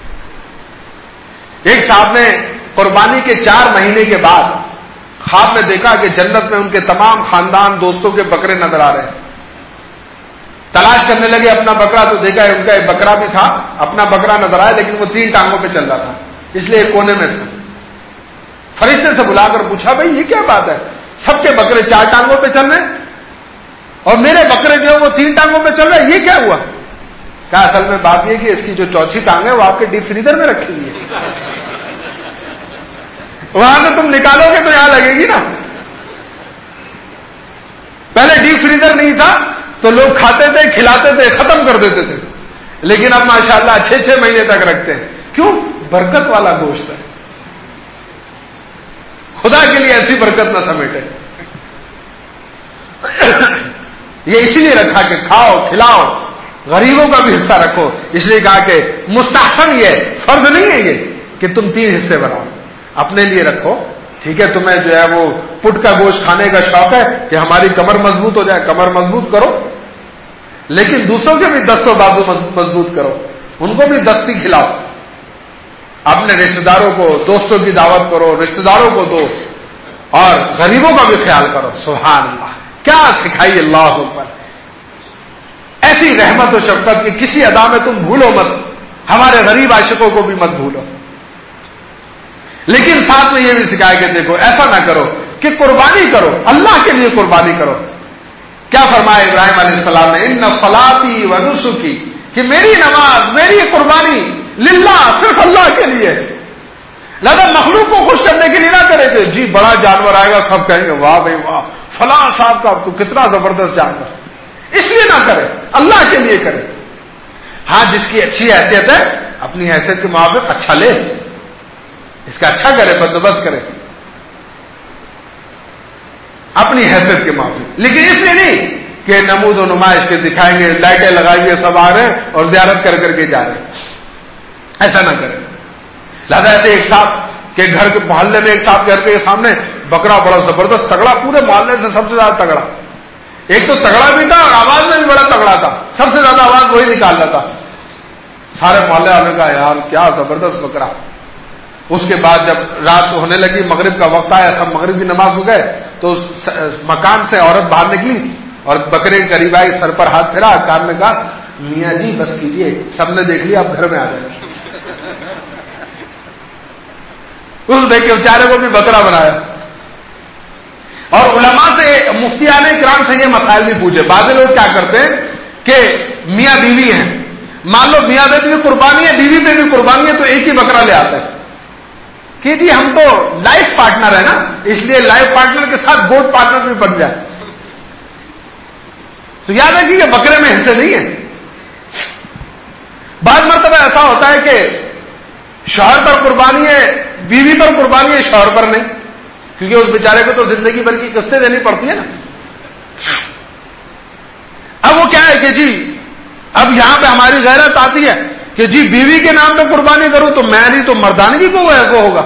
Speaker 1: یہ ایک صاحب نے قربانی کے چار مہینے کے بعد خواب میں دیکھا کہ جنت میں ان کے تمام خاندان دوستوں کے بکرے نظر آ رہے ہیں. تلاش کرنے لگے اپنا بکرا, تو دیکھا ان کا ایک بکرا بھی تھا, اپنا بکرا نظر آیا لیکن وہ تین ٹانگوں پہ چل رہا تھا, اس لیے ایک کونے میں تھا. فرشتے سے بلا کر پوچھا بھائی یہ کیا بات ہے, سب کے بکرے چار ٹانگوں پہ چل رہے ہیں اور میرے بکرے جو ہے وہ تین ٹانگوں پہ چل رہے ہیں, یہ کیا ہوا؟ کہا اصل میں بات یہ کہ اس کی جو چوتھی ٹانگ ہے وہ آپ کے ڈیپ فریزر میں رکھی ہوئی ہے, وہاں سے تم نکالو گے تو یہاں لگے گی نا. پہلے ڈیپ فریزر نہیں تھا تو لوگ کھاتے تھے, کھلاتے تھے, ختم کر دیتے تھے, لیکن اب ماشاءاللہ چھ چھ مہینے تک رکھتے ہیں. کیوں؟ برکت والا گوشت ہے. خدا کے لیے ایسی برکت نہ سمیٹے. یہ اسی لیے رکھا کہ کھاؤ کھلاؤ, غریبوں کا بھی حصہ رکھو. اس لیے کہا کہ مستحسن یہ فرض نہیں ہے یہ کہ تم تین حصے بناؤ, اپنے لیے رکھو, ٹھیک ہے تمہیں جو ہے وہ پٹ کا گوشت کھانے کا شوق ہے کہ ہماری کمر مضبوط ہو جائے، کمر مضبوط کرو، لیکن دوسروں کے بھی دست و بازو مضبوط کرو، ان کو بھی دستی کھلاؤ، اپنے رشتہ داروں کو دوستوں کی دعوت کرو، رشتہ داروں کو دو، اور غریبوں کا بھی خیال کرو. سبحان اللہ، کیا سکھائی اللہ پر. ایسی رحمت و شفقت کی کسی ادا میں تم بھولو مت، ہمارے غریب عاشقوں کو بھی مت بھولو. لیکن ساتھ میں یہ بھی سکھایا کہ دیکھو ایسا نہ کرو کہ قربانی کرو، اللہ کے لیے قربانی کرو. کیا فرمایا ابراہیم علیہ السلام نے؟ ان صلاتی و نسکی، کہ میری نماز، میری قربانی للہ، صرف اللہ کے لیے. لہذا مخلوق کو خوش کرنے کے لیے نہ کرے کہ جی بڑا جانور آئے گا سب کہیں گے واہ بھائی واہ فلاں صاحب کا تو کتنا زبردست جانور، اس لیے نہ کرے، اللہ کے لیے کرے. ہاں جس کی اچھی حیثیت ہے اپنی حیثیت کے موافق اچھا لے، اس کا اچھا کرے، بندوبست کرے اپنی حیثیت کے موافق، لیکن اس لیے نہیں کہ نمود و نمائش کے دکھائیں گے، لائٹیں لگائیے سب آ رہے ہیں اور زیارت کر کر کے جا رہے ہیں، ایسا نہ کرے. لہذا ایسے ایک صاحب کے گھر کے محلے میں ایک صاحب گھر کے سامنے بکرا بڑا زبردست تگڑا، پورے محلے سے سب سے زیادہ تگڑا، ایک تو تگڑا بھی تھا اور آواز میں بھی بڑا تگڑا تھا، سب سے زیادہ آواز وہی نکال رہا تھا. سارے محلے والوں کا یار کیا زبردست بکرا. اس کے بعد جب رات ہونے لگی، مغرب کا وقت آیا، سب مغرب کی نماز ہو گئے، تو مکان سے عورت باہر نکلی اور بکرے کے قریب آئی، سر پر ہاتھ پھیرا، کان میں کہا میاں جی بس کیجیے، سب نے دیکھ لیا، اب گھر میں آ جائیں. اس دیکھ کے بیچارے کو بھی بکرا بنایا. اور علماء سے، مفتیان کرام سے یہ مسائل بھی پوچھے. بعض لوگ کیا کرتے ہیں کہ میاں بیوی ہیں، مان لو میاں پہ بھی قربانی ہے، بیوی پہ بھی قربانی ہے، تو ایک ہی بکرا لے آتے ہیں کہ جی ہم تو لائف پارٹنر ہے نا، اس لیے لائف پارٹنر کے ساتھ گوٹ پارٹنر بھی بن جائے. تو یاد رکھیے کہ بکرے میں حصے نہیں ہیں. بعض مرتبہ ایسا ہوتا ہے کہ شوہر پر قربانی ہے، بیوی پر قربانی ہے، شوہر پر نہیں، کیونکہ اس بیچارے کو تو زندگی بھر کی قسطیں دینی پڑتی ہیں نا. اب وہ کیا ہے کہ جی اب یہاں پہ ہماری غیرت آتی ہے کہ جی بیوی کے نام پہ قربانی کروں تو میں نہیں تو مردانگی کو وہ ہوگا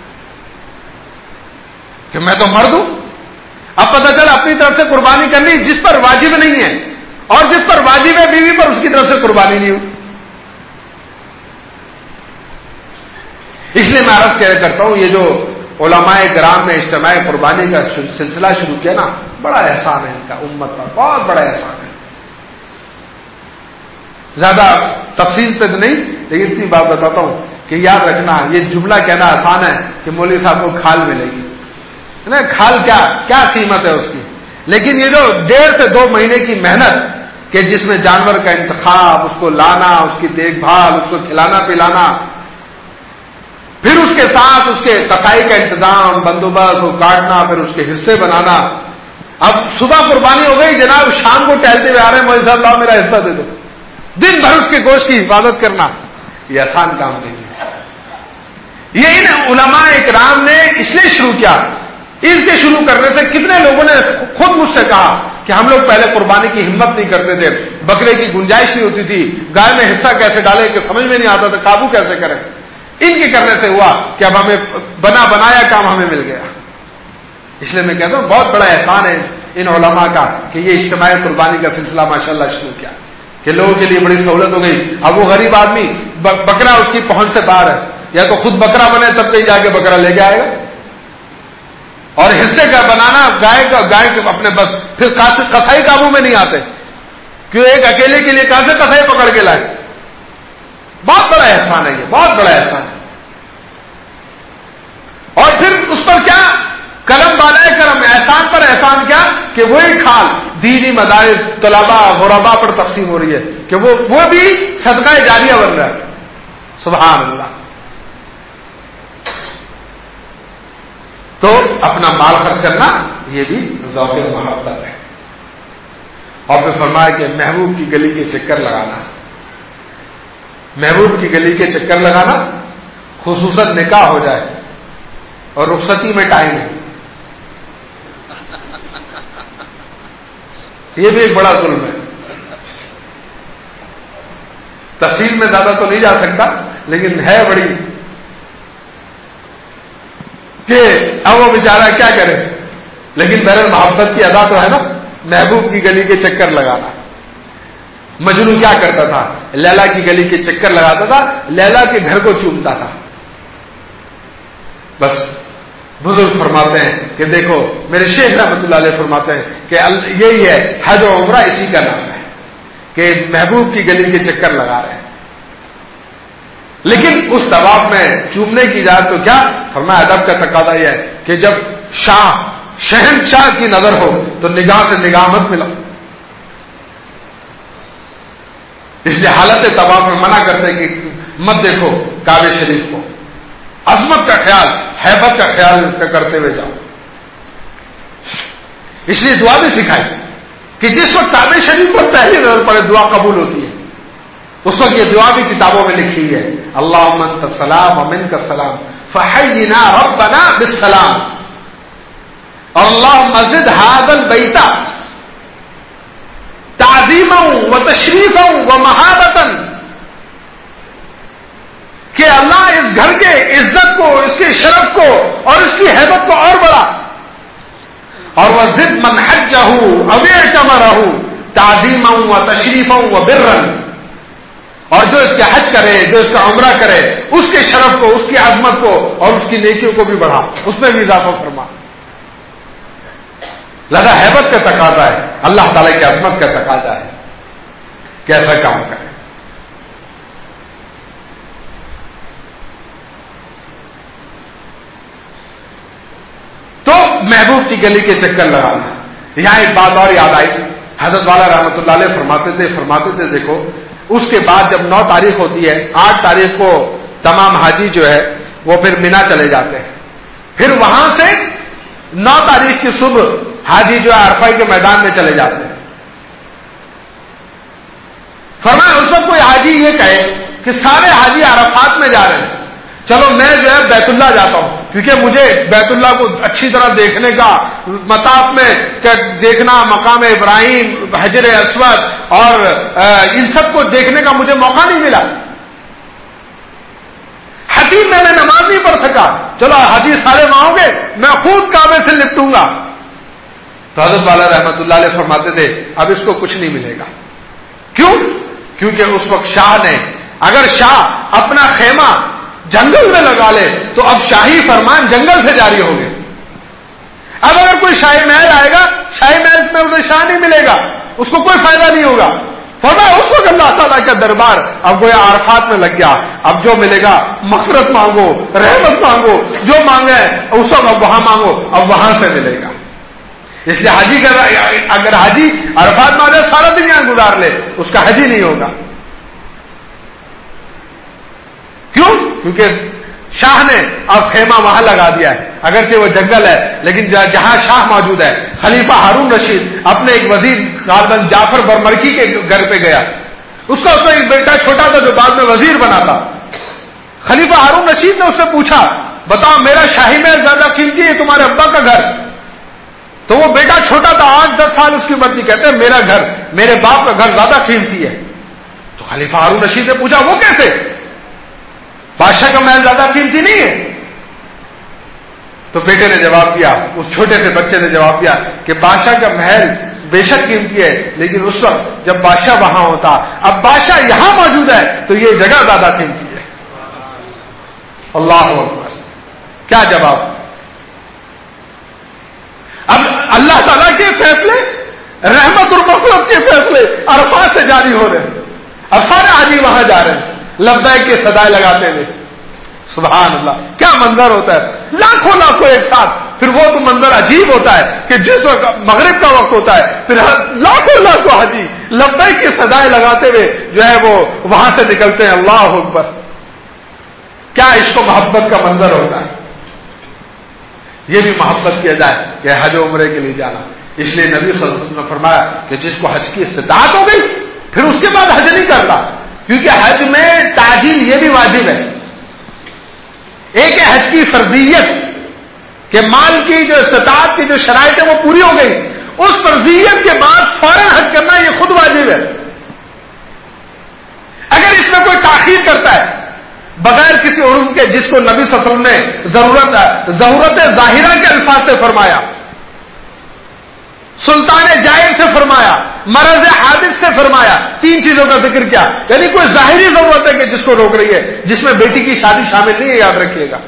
Speaker 1: کہ میں تو مرد ہوں. اب پتہ چلا اپنی طرف سے قربانی کرنی جس پر واجب نہیں ہے، اور جس پر واجب ہے بیوی پر، اس کی طرف سے قربانی نہیں ہوئی. اس لیے میں عرض کیا کرتا ہوں، یہ جو علماء کرام نے اجتماع قربانی کا سلسلہ شروع کیا نا، بڑا احسان ہے ان کا امت پر، بہت بڑا احسان ہے. زیادہ تفصیل پہ تو نہیں، لیکن اتنی بات بتاتا ہوں کہ یاد رکھنا، یہ جملہ کہنا آسان ہے کہ مولوی صاحب کو کھال ملے گی نا، کھال کیا کیا قیمت ہے اس کی، لیکن یہ جو ڈیڑھ سے دو مہینے کی محنت کہ جس میں جانور کا انتخاب، اس کو لانا، اس کی دیکھ بھال، اس کو کھلانا پلانا، پھر اس کے ساتھ اس کے کسائی کا انتظام، بندوبست، کو کاٹنا، پھر اس کے حصے بنانا. اب صبح قربانی ہو گئی جناب، شام کو ٹہلتے ہوئے آ رہے ہیں مولوی صاحب لاؤ میرا حصہ دے دو، دن بھر اس کے گوشت کی حفاظت کرنا، یہ آسان کام نہیں ہے. یہ ان علماء اکرام نے اس لیے شروع کیا. اس کے شروع کرنے سے کتنے لوگوں نے خود مجھ سے کہا کہ ہم لوگ پہلے قربانی کی ہمت نہیں کرتے تھے، بکرے کی گنجائش نہیں ہوتی تھی، گائے میں حصہ کیسے ڈالے کہ سمجھ میں نہیں آتا تھا، قابو کیسے کریں. ان کے کرنے سے ہوا کہ اب ہمیں بنا بنایا کام ہمیں مل گیا. اس لیے میں کہتا ہوں بہت بڑا احسان ہے ان علماء کا کہ یہ اجتماع قربانی کا سلسلہ ماشاءاللہ شروع کیا، کہ لوگوں کے لیے بڑی سہولت ہو گئی. اب وہ غریب آدمی بکرا اس کی پہنچ سے باہر ہے، یا تو خود بکرا بنے تب کہیں جا کے بکرا لے کے آئے گا، اور حصے کا بنانا گائے کا گائے کے اپنے بس، پھر کسائی قابو میں نہیں آتے، کیوں ایک اکیلے کے لیے کہاں سے کسائی پکڑ کے لائے. بہت بڑا احسان ہے یہ، بہت بڑا احسان ہے. اور پھر اس پر کیا قلم بالائے کرم، احسان پر احسان کیا کہ وہی کھال دینی مدارس، طلباء غرباء پر تقسیم ہو رہی ہے کہ وہ وہ بھی صدقہ جاریہ بن رہا ہے. سبحان اللہ. تو اپنا مال خرچ کرنا یہ بھی ذوق محبت ہے. اور پھر فرمایا کہ محبوب کی گلی کے چکر لگانا، محبوب کی گلی کے چکر لگانا، خصوصاً نکاح ہو جائے اور رخصتی میں ٹائم ہے، یہ بھی ایک بڑا ظلم ہے. تفصیل میں زیادہ تو نہیں جا سکتا، لیکن ہے بڑی کہ اب وہ بیچارہ کیا کرے. لیکن بہرحال محبت کی ادا تو ہے نا, محبوب کی گلی کے چکر لگانا. مجنو کیا کرتا تھا, لیلا کی گلی کے چکر لگاتا تھا, لیلا کے گھر کو چومتا تھا. بس بزرگ فرماتے ہیں کہ دیکھو, میرے شیخ رحمۃ اللہ علیہ فرماتے ہیں کہ یہی ہے حج و عمرہ, اسی کا نام ہے کہ محبوب کی گلی کے چکر لگا رہے ہیں. لیکن اس طواف میں چومنے کی اجازت تو کیا, فرمایا ادب کا تقاضا یہ ہے کہ جب شاہ شہنشاہ کی نظر ہو تو نگاہ سے نگاہ مت ملا. اس لیے حالت طواف میں منع کرتے ہیں کہ مت دیکھو کعبہ شریف کو, عظمت کا خیال, ہیبت کا خیال کرتے ہوئے جاؤ. اس لیے دعا بھی سکھائی کہ جس وقت کعبہ شریف پر پہلی نظر پڑے دعا قبول ہوتی ہے, اس وقت یہ دعا بھی کتابوں میں لکھی ہے, اللہم انت السلام ومنک السلام فحینا ربنا بالسلام, اور اللہم زد ھذا البیت تعظیما وتشریفا ومہابتا, کہ اللہ اس گھر کے عزت کو, اس کے شرف کو اور اس کی ہیبت کو اور بڑھا. اور وزد من حجہ او اعتمرہ تعظیما وتشریفا وبرا, اور جو اس کے حج کرے, جو اس کا عمرہ کرے, اس کے شرف کو, اس کی عظمت کو اور اس کی نیکیوں کو بھی بڑھا, اس میں بھی اضافہ فرما. لہذا ہیبت کا تقاضا ہے, اللہ تعالی کی عظمت کا تقاضا ہے کہ ایسا کام کرے. تو محبوب کی گلی کے چکر لگانا. یہاں ایک بات اور یاد آئی, حضرت والا رحمۃ اللہ علیہ فرماتے تھے فرماتے تھے دیکھو, اس کے بعد جب نو تاریخ ہوتی ہے, آٹھ تاریخ کو تمام حاجی جو ہے وہ پھر مینا چلے جاتے ہیں. پھر وہاں سے نو تاریخ کی صبح حاجی جو ہے عرفہ کے میدان میں چلے جاتے ہیں. فرمایا اس وقت کوئی حاجی یہ کہے کہ سارے حاجی عرفات میں جا رہے ہیں, چلو میں جو ہے بیت اللہ جاتا ہوں, کیونکہ مجھے بیت اللہ کو اچھی طرح دیکھنے کا, مطاف میں دیکھنا, مقام ابراہیم, حجر اسود اور ان سب کو دیکھنے کا مجھے موقع نہیں ملا. حتیم میں میں نماز نہیں پڑھ سکا, چلو حاجی سارے وہاں ہوں گے, میں خود کعبے سے لپٹوں گا. تو حضرت والا رحمۃ اللہ علیہ فرماتے تھے اب اس کو کچھ نہیں ملے گا. کیوں؟ کیونکہ اس وقت شاہ نے, اگر شاہ اپنا خیمہ جنگل میں لگا لے تو اب شاہی فرمان جنگل سے جاری ہو گئے. اب اگر کوئی شاہی محل آئے گا, شاہی محل میں اسے شاہ نہیں ملے گا, اس کو کوئی فائدہ نہیں ہوگا. فرمایا اس وقت اللہ تعالیٰ کا دربار اب گویا عرفات میں لگ گیا. اب جو ملے گا مغفرت مانگو, رحمت مانگو, جو مانگے اس وقت اب وہاں مانگو, اب وہاں سے ملے گا. اس لیے حاجی کا اگر حاجی عرفات میں آ جائے سارا دن یہاں گزار لے, اس کا حج ہی نہیں ہوگا. کیوں؟ کیونکہ شاہ نے اب خیمہ وہاں لگا دیا ہے, اگرچہ وہ جنگل ہے لیکن جہاں شاہ موجود ہے. خلیفہ ہارون رشید اپنے ایک وزیر غالباً جعفر برمکی کے گھر پہ گیا. اس کا اس میں ایک بیٹا چھوٹا تھا جو بعد میں وزیر بنا تھا. خلیفہ ہارون رشید نے اس سے پوچھا, بتاؤ میرا شاہی محل زیادہ قیمتی ہے تمہارے ابا کا گھر؟ تو وہ بیٹا چھوٹا تھا, آٹھ دس سال اس کی عمر تھی, کہتے ہیں میرا گھر, میرے باپ کا گھر زیادہ قیمتی ہے. تو خلیفہ ہارون رشید نے پوچھا وہ کیسے؟ بادشاہ کا محل زیادہ قیمتی نہیں ہے؟ تو بیٹے نے جواب دیا, اس چھوٹے سے بچے نے جواب دیا کہ بادشاہ کا محل بے شک قیمتی ہے, لیکن اس وقت جب بادشاہ وہاں ہوتا, اب بادشاہ یہاں موجود ہے تو یہ جگہ زیادہ قیمتی ہے. اللہ اکبر, کیا جواب. اب اللہ تعالیٰ کے فیصلے, رحمت اور مغفرت کے فیصلے عرفات سے جاری ہو رہے ہیں. اب سارے حاجی وہاں جا رہے ہیں لبیک کے صدائے لگاتے ہوئے. سبحان اللہ, کیا منظر ہوتا ہے, لاکھوں لاکھوں ایک ساتھ. پھر وہ تو منظر عجیب ہوتا ہے کہ جس وقت مغرب کا وقت ہوتا ہے پھر لاکھوں لاکھوں حاجی لبیک کے صدائے لگاتے ہوئے جو ہے وہ وہاں سے نکلتے ہیں. اللہ اکبر, کیا عشق و محبت کا منظر ہوتا ہے. یہ بھی محبت کیا جائے کہ حج و عمرے کے لیے جانا. اس لیے نبی صلی اللہ علیہ وسلم نے فرمایا کہ جس کو حج کی استطاعت ہو گئی پھر اس کے بعد حج نہیں کرتا, کیونکہ حج میں تعجیل یہ بھی واجب ہے. ایک ہے حج کی فرضیت کہ مال کی جو استطاعت کی جو شرائط ہے وہ پوری ہو گئی, اس فرضیت کے بعد فوراً حج کرنا یہ خود واجب ہے. اگر اس میں کوئی تاخیر کرتا ہے بغیر کسی عرض کے، جس کو نبی صلی اللہ علیہ وسلم نے ضرورت ضرورت ظاہرہ کے الفاظ سے فرمایا، سلطان جائر سے فرمایا، مرض حادث سے فرمایا، تین چیزوں کا ذکر کیا. یعنی کوئی ظاہری ضرورت ہے کہ جس کو روک رہی ہے، جس میں بیٹی کی شادی شامل نہیں ہے، یاد رکھیے گا.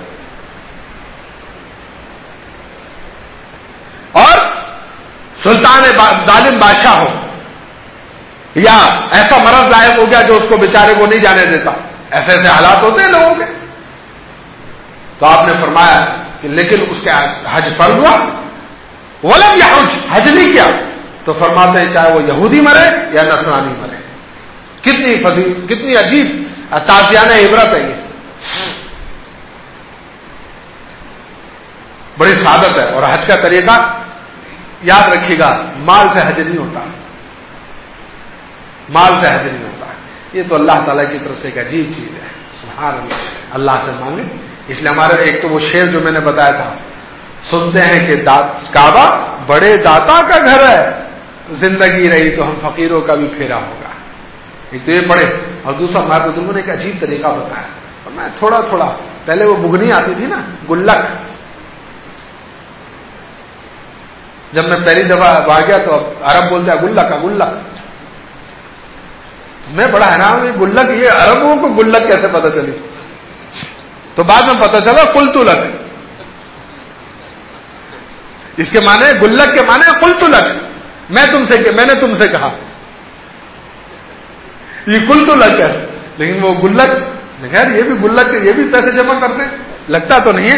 Speaker 1: اور سلطان ظالم بادشاہ ہو، یا ایسا مرض لاحق ہو گیا جو اس کو بیچارے کو نہیں جانے دیتا، ایسے ایسے حالات ہوتے ہیں لوگوں کے. تو آپ نے فرمایا کہ لیکن اس کے حج فرض ہوا، ولم یحج، حج نہیں کیا. تو فرماتے ہیں چاہے وہ یہودی مرے یا نصرانی مرے. کتنی فضیل، کتنی عجیب تعزیانہ عبرت ہے یہ، بڑی سعادت ہے. اور حج کا طریقہ یاد رکھیے گا، مال سے حج نہیں ہوتا، مال سے حج نہیں ہوتا. یہ تو اللہ تعالیٰ کی طرف سے ایک عجیب چیز ہے. سبحان اللہ، اللہ سے مانگے. اس لیے ہمارے ایک تو وہ شعر جو میں نے بتایا تھا، سنتے ہیں کہ کعبہ بڑے داتا کا گھر ہے، زندگی رہی تو ہم فقیروں کا بھی پھیرا ہوگا. ایک تو یہ پڑھے، اور دوسرا ہمارے بزرگوں نے ایک عجیب طریقہ بتایا. اور میں تھوڑا تھوڑا پہلے وہ بگنی آتی تھی نا، گلک، جب میں پہلی دفعہ آ گیا تو عرب بولتے ہیں گلک کا گلک. میں بڑا حیران ہوں، گلک، یہ عربوں کو گلک کیسے پتہ چلی؟ تو بعد میں پتہ چلا قلت لک، اس کے معنی گلک کے معنی قلت لک، میں تم سے میں نے تم سے کہا. یہ قلت لک ہے، لیکن وہ گلک، خیر یہ بھی گلک، یہ بھی پیسے جمع کرتے ہیں، لگتا تو نہیں ہے.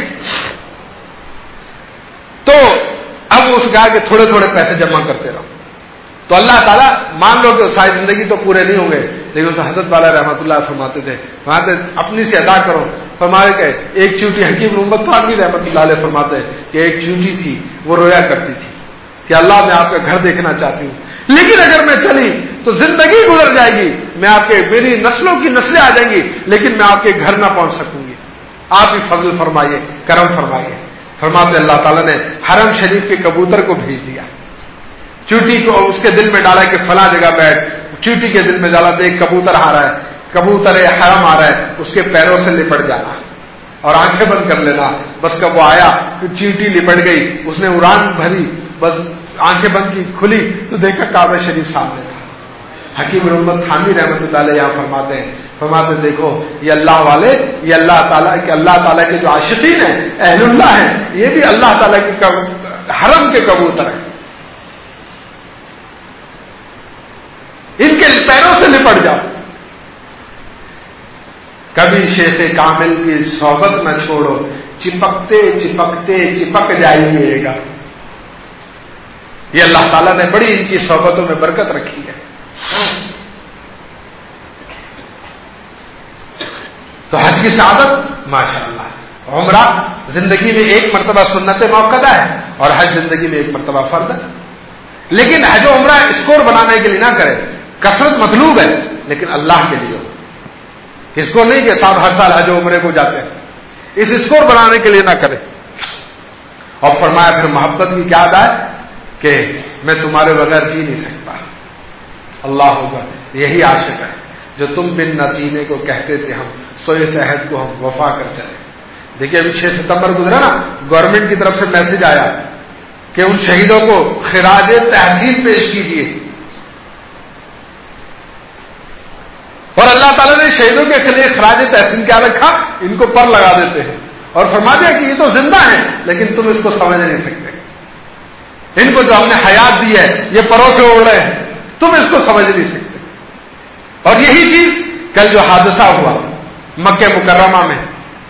Speaker 1: تو اب اس کہا کہ تھوڑے تھوڑے پیسے جمع کرتے رہو. تو اللہ تعالیٰ، مان لو کہ ساری زندگی تو پورے نہیں ہوں گے، لیکن اس حضرت والا رحمۃ اللہ فرماتے تھے، فرماتے اپنی سے ادا کرو. فرماتے کہ ایک چیونٹی، حکیم محمد فاطمی رحمۃ اللہ علیہ فرماتے کہ ایک چیونٹی تھی، وہ رویا کرتی تھی کہ اللہ میں آپ کا گھر دیکھنا چاہتی ہوں، لیکن اگر میں چلی تو زندگی گزر جائے گی، میں آپ کے، میری نسلوں کی نسلیں آ جائیں گی، لیکن میں آپ کے گھر نہ پہنچ سکوں گی. آپ ہی فضل فرمائیے، کرم فرمائیے. فرماتے اللہ تعالیٰ نے حرم شریف کے کبوتر کو بھیج دیا، چیونٹی کو اس کے دل میں ڈالا کہ فلاں جگہ بیٹھ. چیونٹی کے دل میں ڈالا، دیکھ کبوتر آ رہا ہے، کبوتر حرم آ رہا ہے، اس کے پیروں سے لپٹ جانا اور آنکھیں بند کر لینا. بس کب وہ آیا، چیونٹی لپٹ گئی، اس نے اڑان بھری، بس آنکھیں بند کی، کھلی تو دیکھا کعبہ شریف سامنے تھا. حکیم محمد تھانوی رحمۃ اللہ علیہ یہاں فرماتے ہیں، فرماتے دیکھو یہ اللہ والے، یہ اللہ تعالیٰ کے، اللہ تعالیٰ کے جو عاشقین ہیں، اہل اللہ ہیں، یہ بھی اللہ تعالیٰ کے حرم کے کبوتر ہیں، ان کے پیروں سے لپٹ جاؤ. کبھی شیخ کامل کی صحبت نہ چھوڑو، چپکتے چپکتے چپک جائیے گا. یہ اللہ تعالیٰ نے بڑی ان کی صحبتوں میں برکت رکھی ہے. تو حج کی سعادت ماشاءاللہ. عمرہ زندگی میں ایک مرتبہ سنت موقدہ ہے، اور حج زندگی میں ایک مرتبہ فرض ہے. لیکن حج و عمرہ اسکور بنانے کے لیے نہ کرے. کثرت مطلوب ہے لیکن اللہ کے لیے ہو. اس کو نہیں کہ صاحب ہر سال حج و عمرے کو جاتے ہیں، اس اسکور بنانے کے لیے نہ کرے. اور فرمایا پھر محبت کی کیا ادا ہے کہ میں تمہارے بغیر جی نہیں سکتا. اللہ ہوگا، یہی عاشق ہے جو تم بن نہ جینے کو کہتے تھے ہم، سو اس عہد کو ہم وفا کر چلے. دیکھیے ابھی چھ ستمبر گزرا نا، گورنمنٹ کی طرف سے میسج آیا کہ ان شہیدوں کو خراج تحسین پیش کیجیے. اور اللہ تعالیٰ نے شہیدوں کے لیے خراج تحسین کیا رکھا؟ ان کو پر لگا دیتے ہیں اور فرما دیا کہ یہ تو زندہ ہیں لیکن تم اس کو سمجھ نہیں سکتے. ان کو جو ہم نے حیات دی ہے یہ پروں سے اڑ رہے ہیں، تم اس کو سمجھ نہیں سکتے. اور یہی چیز کل جو حادثہ ہوا مکہ مکرمہ میں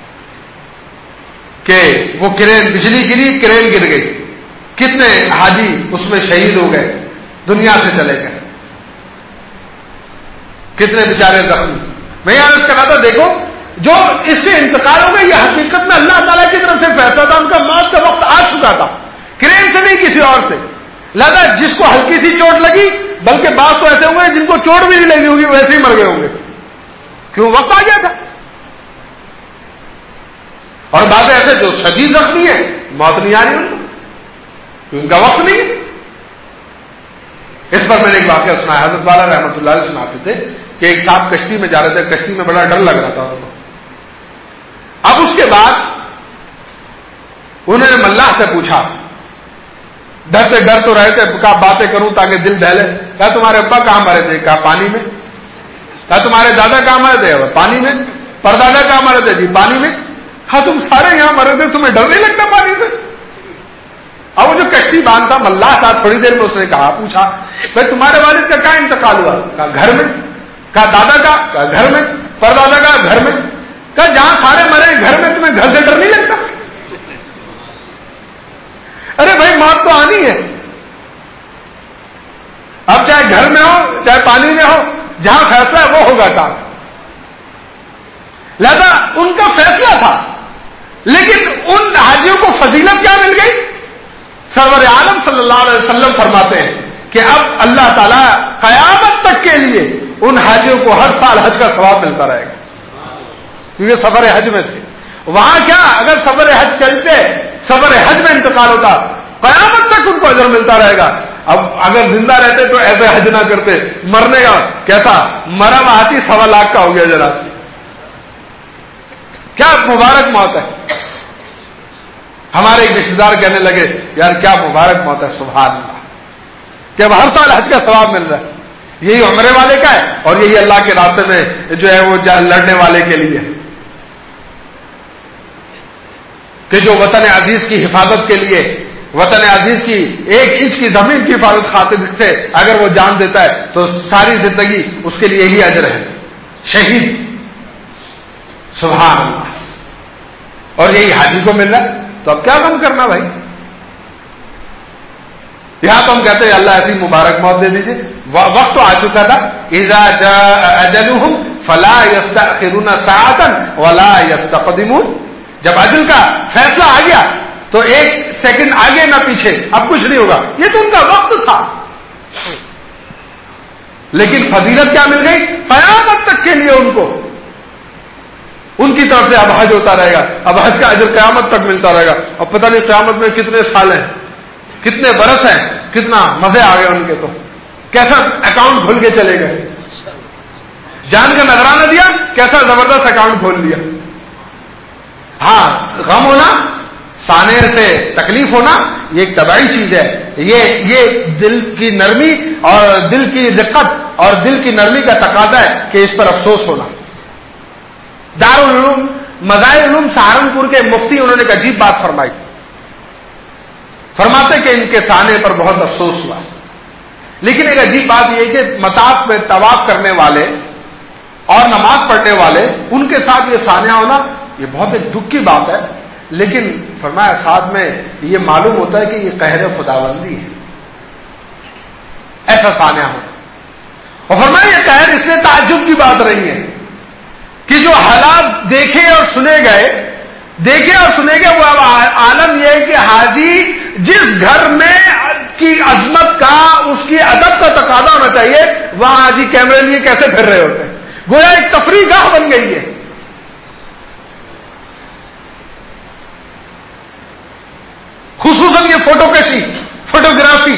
Speaker 1: کہ وہ کرین، بجلی گری، کرین گر گئی، کتنے حاجی اس میں شہید ہو گئے، دنیا سے چلے گئے، کتنے بیچارے زخمی. میں یہاں اس کا کہا تھا دیکھو جو اس سے انتقال ہو گیا یہ حقیقت میں اللہ تعالیٰ کی طرف سے فیصلہ تھا، ان کا موت کا وقت آ چکا تھا، کرین سے نہیں کسی اور سے. لگا جس کو ہلکی سی چوٹ لگی، بلکہ بعض تو ایسے ہوں گے جن کو چوٹ بھی نہیں لگی ہوگی ویسے ہی مر گئے ہوں گے، کیوں وقت آ گیا تھا. اور بعض ایسے جو شدید زخمی ہیں موت نہیں آ رہی ان کو، ان کا وقت نہیں. اس پر میں نے ایک واقعہ سنا، حضرت والا رحمۃ اللہ علیہ سناتے تھے کہ ایک صاحب کشتی میں جا رہے تھے، کشتی میں بڑا ڈر لگ رہا تھا ان کو، کے بعد انہوں نے ملاح سے پوچھا، ڈرتے ڈر تو رہے تھے، کہا باتیں کروں تاکہ دل بہلے. کہا تمہارے ابا کہاں مرے تھے؟ کہا پانی میں. کہا تمہارے دادا کہاں مرے تھے؟ پانی میں. پردادا کہاں مرے تھے؟ جی پانی میں. ہاں تم سارے یہاں مرے تھے، تمہیں ڈر نہیں لگتا پانی سے؟ اب وہ جو کشتی باندھ تھا ملاح تھا، تھوڑی دیر میں اس نے کہا پوچھا بھائی تمہارے والد کا کہاں انتقال ہوا؟ کہا گھر میں. کہا دادا کا؟ کہا گھر میں. پردادا کا؟ گھر میں. کہا جہاں سارے مرے گھر میں، تمہیں گھر سے ڈر نہیں لگتا؟ ارے بھائی موت تو آنی ہے، اب چاہے گھر میں ہو چاہے پانی میں ہو، جہاں فیصلہ ہے وہ ہوگا کام. لہذا ان کا فیصلہ تھا، لیکن ان حاجیوں کو فضیلت کیا مل گئی؟ سرور عالم صلی اللہ علیہ وسلم فرماتے ہیں کہ اب اللہ تعالیٰ قیامت تک کے لیے ان حاجیوں کو ہر سال حج کا ثواب ملتا رہے گا، کیونکہ سفر حج میں تھے. وہاں کیا اگر سفر حج کرتے، سفر حج میں انتقال ہوتا، قیامت تک ان کو اجر ملتا رہے گا. اب اگر زندہ رہتے تو ایسے حج نہ کرتے. مرنے کا کیسا مرا ہاتھی سوا لاکھ کا ہو گیا ذرا، کیا مبارک موت ہے. ہمارے ایک رشتے دار کہنے لگے یار کیا مبارک موت ہے، سبحان اللہ، کہ اب ہر سال حج کا ثواب مل رہا ہے. یہی عمرے والے کا ہے اور یہی اللہ کے راستے میں جو ہے وہ لڑنے والے کے لیے، کہ جو وطن عزیز کی حفاظت کے لیے، وطن عزیز کی ایک انچ کی زمین کی حفاظت خاطر سے اگر وہ جان دیتا ہے تو ساری زندگی اس کے لیے یہی اجر ہے، شہید. سبحان اللہ. اور یہی حاجی کو مل رہا ہے، تو اب کیا غم کرنا بھائی. یہاں تو ہم کہتے ہیں اللہ ایسی مبارک موت دے دیجیے. وقت تو آ چکا تھا، اذا جاء اجلهم فلا يستأخرون ساعة ولا يستقدمون. جب اجل کا فیصلہ آ گیا تو ایک سیکنڈ آگے نہ پیچھے، اب کچھ نہیں ہوگا. یہ تو ان کا وقت تھا، لیکن فضیلت کیا مل گئی؟ قیامت تک کے لیے ان کو، ان کی طرف سے اب حج ہوتا رہے گا. اب حج کا اجر قیامت تک ملتا رہے گا. اب پتہ نہیں قیامت میں کتنے سال ہیں، کتنے برس ہیں، کتنا مزے آ گئے ان کے، تو کیسا اکاؤنٹ کھول کے چلے گئے. جان کا نذرانہ دیا، کیسا زبردست اکاؤنٹ کھول لیا. ہاں غم ہونا، سانے سے تکلیف ہونا، یہ ایک طبعی چیز ہے. یہ یہ دل کی نرمی اور دل کی رقت اور دل کی نرمی کا تقاضا ہے کہ اس پر افسوس ہونا. دارالعلوم مظاہر علوم سہارنپور کے مفتی انہوں نے ایک عجیب بات فرمائی. فرماتے کہ ان کے سانے پر بہت افسوس ہوا، لیکن ایک عجیب بات یہ کہ مطاف میں طواف کرنے والے اور نماز پڑھنے والے، ان کے ساتھ یہ سانحہ ہونا یہ بہت ایک دکھ کی بات ہے. لیکن فرمایا ساتھ میں یہ معلوم ہوتا ہے کہ یہ قہر خداوندی ہے، ایسا سانحہ ہونا. اور فرمایا یہ قہر اس لیے تعجب کی بات رہی ہے کہ جو حالات دیکھے اور سنے گئے دیکھے اور سنے گئے وہ اب عالم یہ ہے کہ حاجی جس گھر میں کی عظمت کا، اس کی ادب کا تقاضا ہونا چاہیے، وہاں حاجی کیمرے لیے کیسے پھر رہے ہوتے ہیں. گویا ایک تفریح گاہ بن گئی ہے. خصوصاً یہ فوٹو کشی، فوٹوگرافی،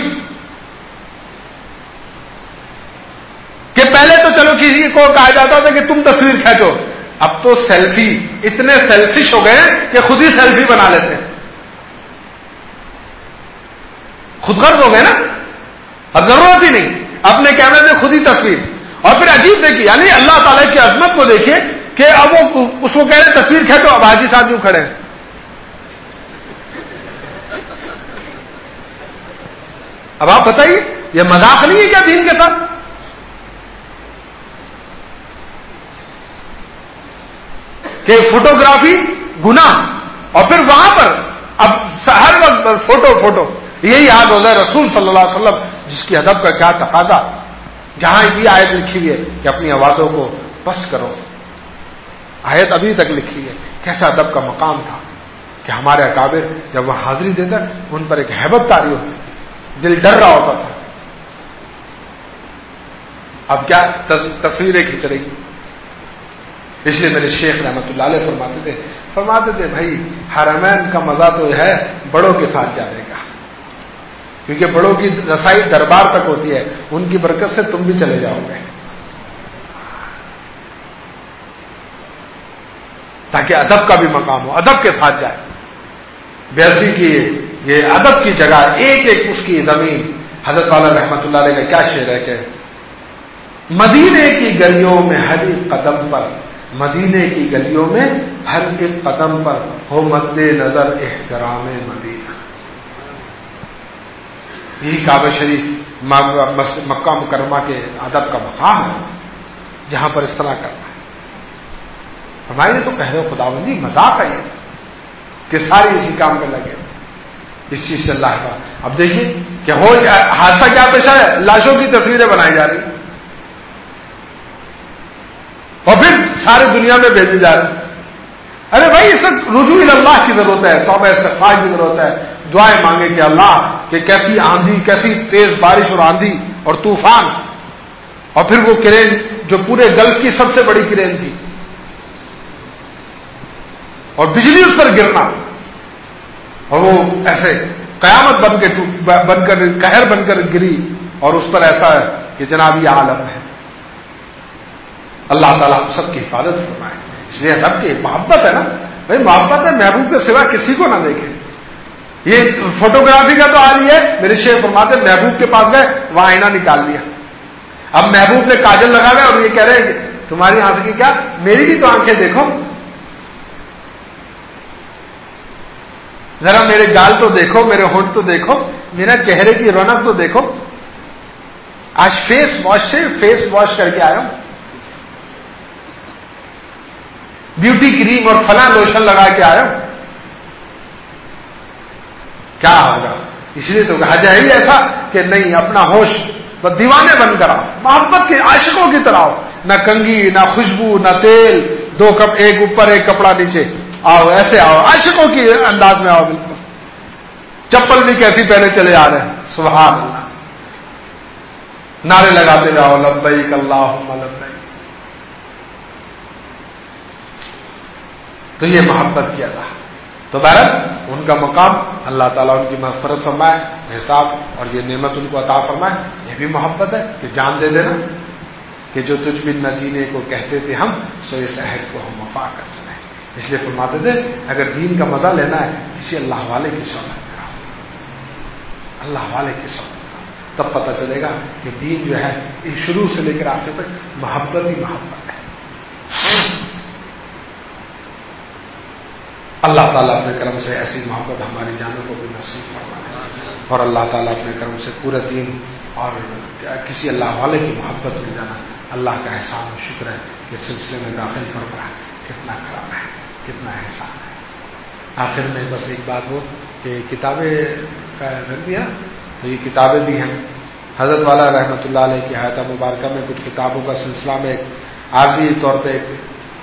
Speaker 1: کہ پہلے تو چلو کسی کو کہا جاتا تھا کہ تم تصویر کھینچو، اب تو سیلفی، اتنے سیلفش ہو گئے کہ خود ہی سیلفی بنا لیتے ہیں. خود غرض ہو گئے نا، اب ضرورت ہی نہیں، اپنے کیمرے میں خود ہی تصویر. اور پھر عجیب دیکھیے، یعنی اللہ تعالیٰ کی عظمت کو دیکھیے کہ اب وہ اس کو کہہ رہے تصویر کھینچو، اب حاجی صاحب کیوں کھڑے ہیں؟ اب آپ بتائیے یہ مذاق نہیں ہے کیا دین کے ساتھ؟ کہ فوٹوگرافی گناہ، اور پھر وہاں پر اب ہر وقت فوٹو فوٹو. یہی حال ہو گیا رسول صلی اللہ علیہ وسلم، جس کی ادب کا کیا تقاضا. جہاں بھی آیت لکھی ہوئی ہے کہ اپنی آوازوں کو پست کرو، آیت ابھی تک لکھی ہے. کیسا ادب کا مقام تھا کہ ہمارے اکابر جب وہ حاضری دیتے ان پر ایک ہیبت طاری ہوتی تھی، دل ڈر رہا ہوتا تھا. اب کیا تصویریں کھینچ رہی. اس لیے میرے شیخ رحمۃ اللہ علیہ فرماتے تھے فرماتے تھے بھائی حرمین کا مزہ تو ہے بڑوں کے ساتھ جانے کا، کیونکہ بڑوں کی رسائی دربار تک ہوتی ہے، ان کی برکت سے تم بھی چلے جاؤ گے. تاکہ ادب کا بھی مقام ہو، ادب کے ساتھ جائے. بے ادبی کی یہ ادب کی جگہ، ایک ایک اس کی زمین. حضرت والا رحمۃ اللہ علیہ کا کیا شعر ہے کہ مدینے کی گلیوں میں ہر ایک قدم پر، مدینے کی گلیوں میں ہر ایک قدم پر ہو مد نظر احترام مدینہ. یہی کعبہ شریف مکہ مکرمہ کے ادب کا مقام ہے جہاں پر اس طرح کرنا ہے. ہمارے تو کہہ رہے خداوندی مذاق ہے یہ کہ سارے اسی کام میں لگے اس چیز سے اللہ کا. اب دیکھیے کہ ہو حادثہ کیا پیش ہے، لاشوں کی تصویریں بنائی جا رہی اور پھر ساری دنیا میں بھیجی جا رہی. ارے بھائی اس میں رجوع اللہ کی ضرورت ہے، توبہ استغفار کی ضرورت ہے، دعائیں مانگے کہ اللہ کہ کیسی آندھی، کیسی تیز بارش اور آندھی اور طوفان، اور پھر وہ کرین جو پورے گلف کی سب سے بڑی کرین تھی اور بجلی اس پر گرنا، اور وہ ایسے قیامت بن کے بن کر قہر بن کر گری، اور اس پر ایسا ہے کہ جناب یہ عالم ہے. اللہ تعالیٰ سب کی حفاظت فرمائے. اس لیے ادب کی محبت ہے نا بھائی، محبت ہے محبوب کے سوا کسی کو نہ دیکھے. یہ فوٹوگرافی کا تو حال یہ ہے، میرے شیخ فرماتے محبوب کے پاس گئے وہاں آئینہ نکال لیا. اب محبوب نے کاجل لگا گیا اور یہ کہہ رہے ہیں کہ تمہاری آنکھ کی کیا، میری بھی تو آنکھیں دیکھو، ذرا میرے گال تو دیکھو، میرے ہونٹ تو دیکھو، میرا چہرے کی رونق تو دیکھو. آج فیس واش سے فیس واش کر کے آیا ہوں، بیوٹی کریم اور فلاں لوشن لگا کے آیا ہوں. کیا ہوگا؟ اس لیے تو کہا جائے ہی ایسا کہ نہیں، اپنا ہوش بس دیوانے بن کر آؤ، محبت کے عاشقوں کی طرح آؤ، نہ کنگھی نہ خوشبو نہ تیل، دو کپ ایک اوپر ایک کپڑا نیچے، آؤ ایسے آؤ، عاشقوں کی انداز میں آؤ. بالکل چپل بھی کیسی پہلے چلے آ رہے ہیں، سبحان اللہ، نعرے لگاتے جاؤ لبیک اللہم لبیک. تو یہ محبت کی ادا. تو بہرحال ان کا مقام اللہ تعالیٰ ان کی مغفرت فرمائے، حساب اور یہ نعمت ان کو عطا فرمائے. یہ بھی محبت ہے کہ جان دے دینا کہ جو تجھ بن نہ جینے کو کہتے تھے ہم، سو اس عہد کو ہم وفا کر چلے. اس لیے فرماتے تھے اگر دین کا مزہ لینا ہے کسی اللہ والے کی صحبت میں رہو، اللہ والے کی صحبت میں رہو، تب پتہ چلے گا کہ دین جو ہے یہ شروع سے لے کر آخر تک محبت ہی محبت ہے. اللہ تعالیٰ اپنے کرم سے ایسی محبت ہماری جانوں کو بھی نصیب فرمائے، اور اللہ تعالیٰ اپنے کرم سے پورا دین اور کسی اللہ والے کی محبت مل جانا اللہ کا احسان و شکر ہے کہ سلسلے میں داخل فرمایا. کتنا کرم ہے، کتنا احسان ہے. آخر میں بس ایک بات ہو کہ کتابیں کا رکھ دیا تو یہ کتابیں بھی ہیں. حضرت والا رحمۃ اللہ علیہ کی حیات مبارکہ میں کچھ کتابوں کا سلسلہ میں ایک عارضی طور پہ ایک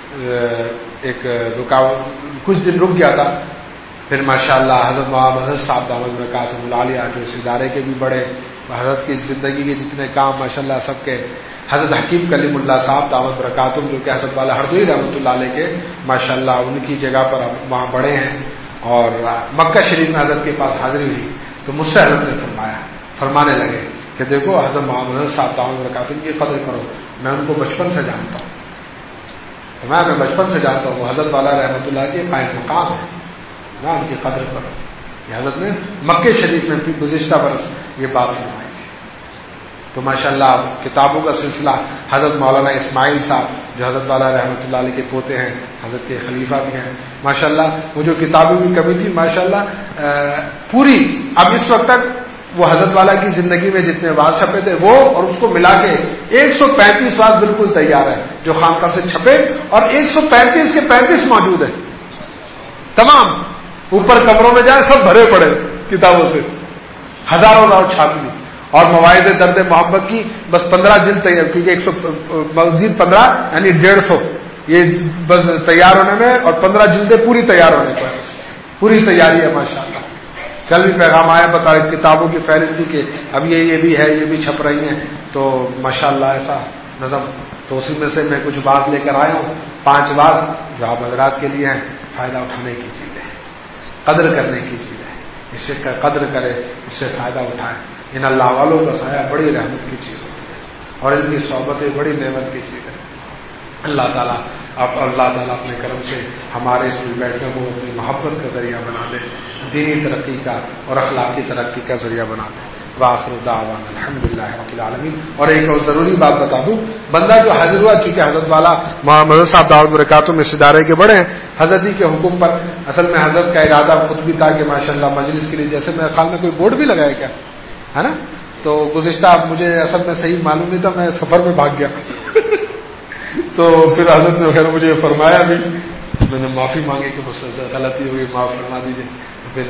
Speaker 1: ایک رکاوٹ کچھ دن رک گیا تھا. پھر ماشاءاللہ حضرت مولانا حضرت صاحب دامت برکاتہ العالیہ جو اس ادارے کے بھی بڑے، حضرت کی زندگی کے جتنے کام ماشاءاللہ سب کے، حضرت حکیم کلیم اللہ صاحب دامت برکاتہ جو کہ حضرت والا ہردوئی رحمۃ اللہ علیہ کے ماشاءاللہ ان کی جگہ پر وہاں بڑے ہیں. اور مکہ شریف میں حضرت کے پاس حاضری ہوئی تو مجھ سے حضرت نے فرمایا فرمانے لگے کہ دیکھو حضرت محمد صاحب دامت برکاتہ کی قدر کرو، میں ان کو بچپن سے جانتا ہوں، میں میں بچپن سے جانتا ہوں، وہ حضرت والا رحمۃ اللہ کے قائم مقام ہے، میں ان کی قدر کروں. یہ حضرت نے مکہ شریف میں پھر گزشتہ برس یہ بات فرمائی تھی. تو ماشاءاللہ کتابوں کا سلسلہ حضرت مولانا اسماعیل صاحب جو حضرت والا رحمۃ اللہ علیہ کے پوتے ہیں، حضرت کے خلیفہ بھی ہیں، ماشاءاللہ وہ جو کتابیں کی کمی تھی ماشاءاللہ پوری اب اس وقت تک وہ حضرت والا کی زندگی میں جتنے واز چھپے تھے وہ اور اس کو ملا کے ایک سو پینتیس واز بالکل تیار ہے جو خانقاہ سے چھپے، اور ایک سو پینتیس کے پینتیس موجود ہیں تمام. اوپر کمروں میں جائیں سب بھرے پڑے کتابوں سے، ہزاروں راؤ چھاپی. اور مواعظ درد محبت کی بس پندرہ جلد تیار، کیونکہ ایک سو مزید پندرہ یعنی ڈیڑھ سو یہ بس تیار ہونے میں، اور پندرہ جلدیں پوری تیار ہونے پر پوری تیاری ہے ماشاءاللہ. کل بھی پیغام آیا بتا رہے کتابوں کی فہرست تھی کہ اب یہ یہ بھی ہے، یہ بھی چھپ رہی ہیں، تو ماشاءاللہ ایسا نظم. تو اسی میں سے میں کچھ بات لے کر آیا ہوں، پانچ بات جو آپ حضرات کے لیے ہیں، فائدہ اٹھانے کی چیزیں ہیں، قدر کرنے کی چیزیں ہیں. اس سے قدر کرے، اس سے فائدہ اٹھائے. ان اللہ والوں کا سایہ بڑی رحمت کی چیز ہوتی ہے، اور ان کی صحبتیں بڑی نعمت کی چیز ہے. اللہ تعالیٰ اب اللہ تعالیٰ اپنے کرم سے ہمارے اس مل بیٹھنے کو اپنی محبت کا ذریعہ بنا دے، دینی ترقی کا اور اخلاقی ترقی کا ذریعہ بنا دے۔ وآخر دعوانا الحمدللہ رب العالمین۔ اور ایک اور ضروری بات بتا دوں، بندہ جو حاضر ہوا، چونکہ حضرت والا محمد صاحب دعوت برکاتہ میں اس ادارے کے بڑے ہیں، حضرت ہی کے حکم پر اصل میں حضرت کا ارادہ خود بھی تھا کہ ماشاءاللہ مجلس کے لیے، جیسے میرے خیال میں کوئی بورڈ بھی لگایا کیا ہے نا، تو گزشتہ مجھے اصل میں صحیح معلوم نہیں تھا، میں سفر میں بھاگ گیا تو پھر حضرت نے خیر مجھے فرمایا بھی، میں نے معافی مانگی کہ مجھ سے غلطی ہوئی، معاف فرما دیجیے۔ پھر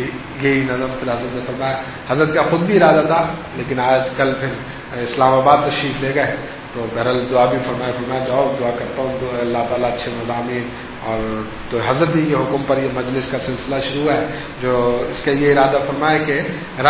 Speaker 1: یہی نظم پھر حضرت نے فرمایا، حضرت کا خود بھی ارادہ تھا لیکن آج کل پھر اسلام آباد تشریف لے گئے تو بہرحال دعا بھی فرمایا فرمایا جاؤ، دعا کرتا ہوں تو اللہ تعالیٰ اچھے مضامین اور تو حضرت ہی کے حکم پر یہ مجلس کا سلسلہ شروع ہے، جو اس کا یہ ارادہ فرمایا کہ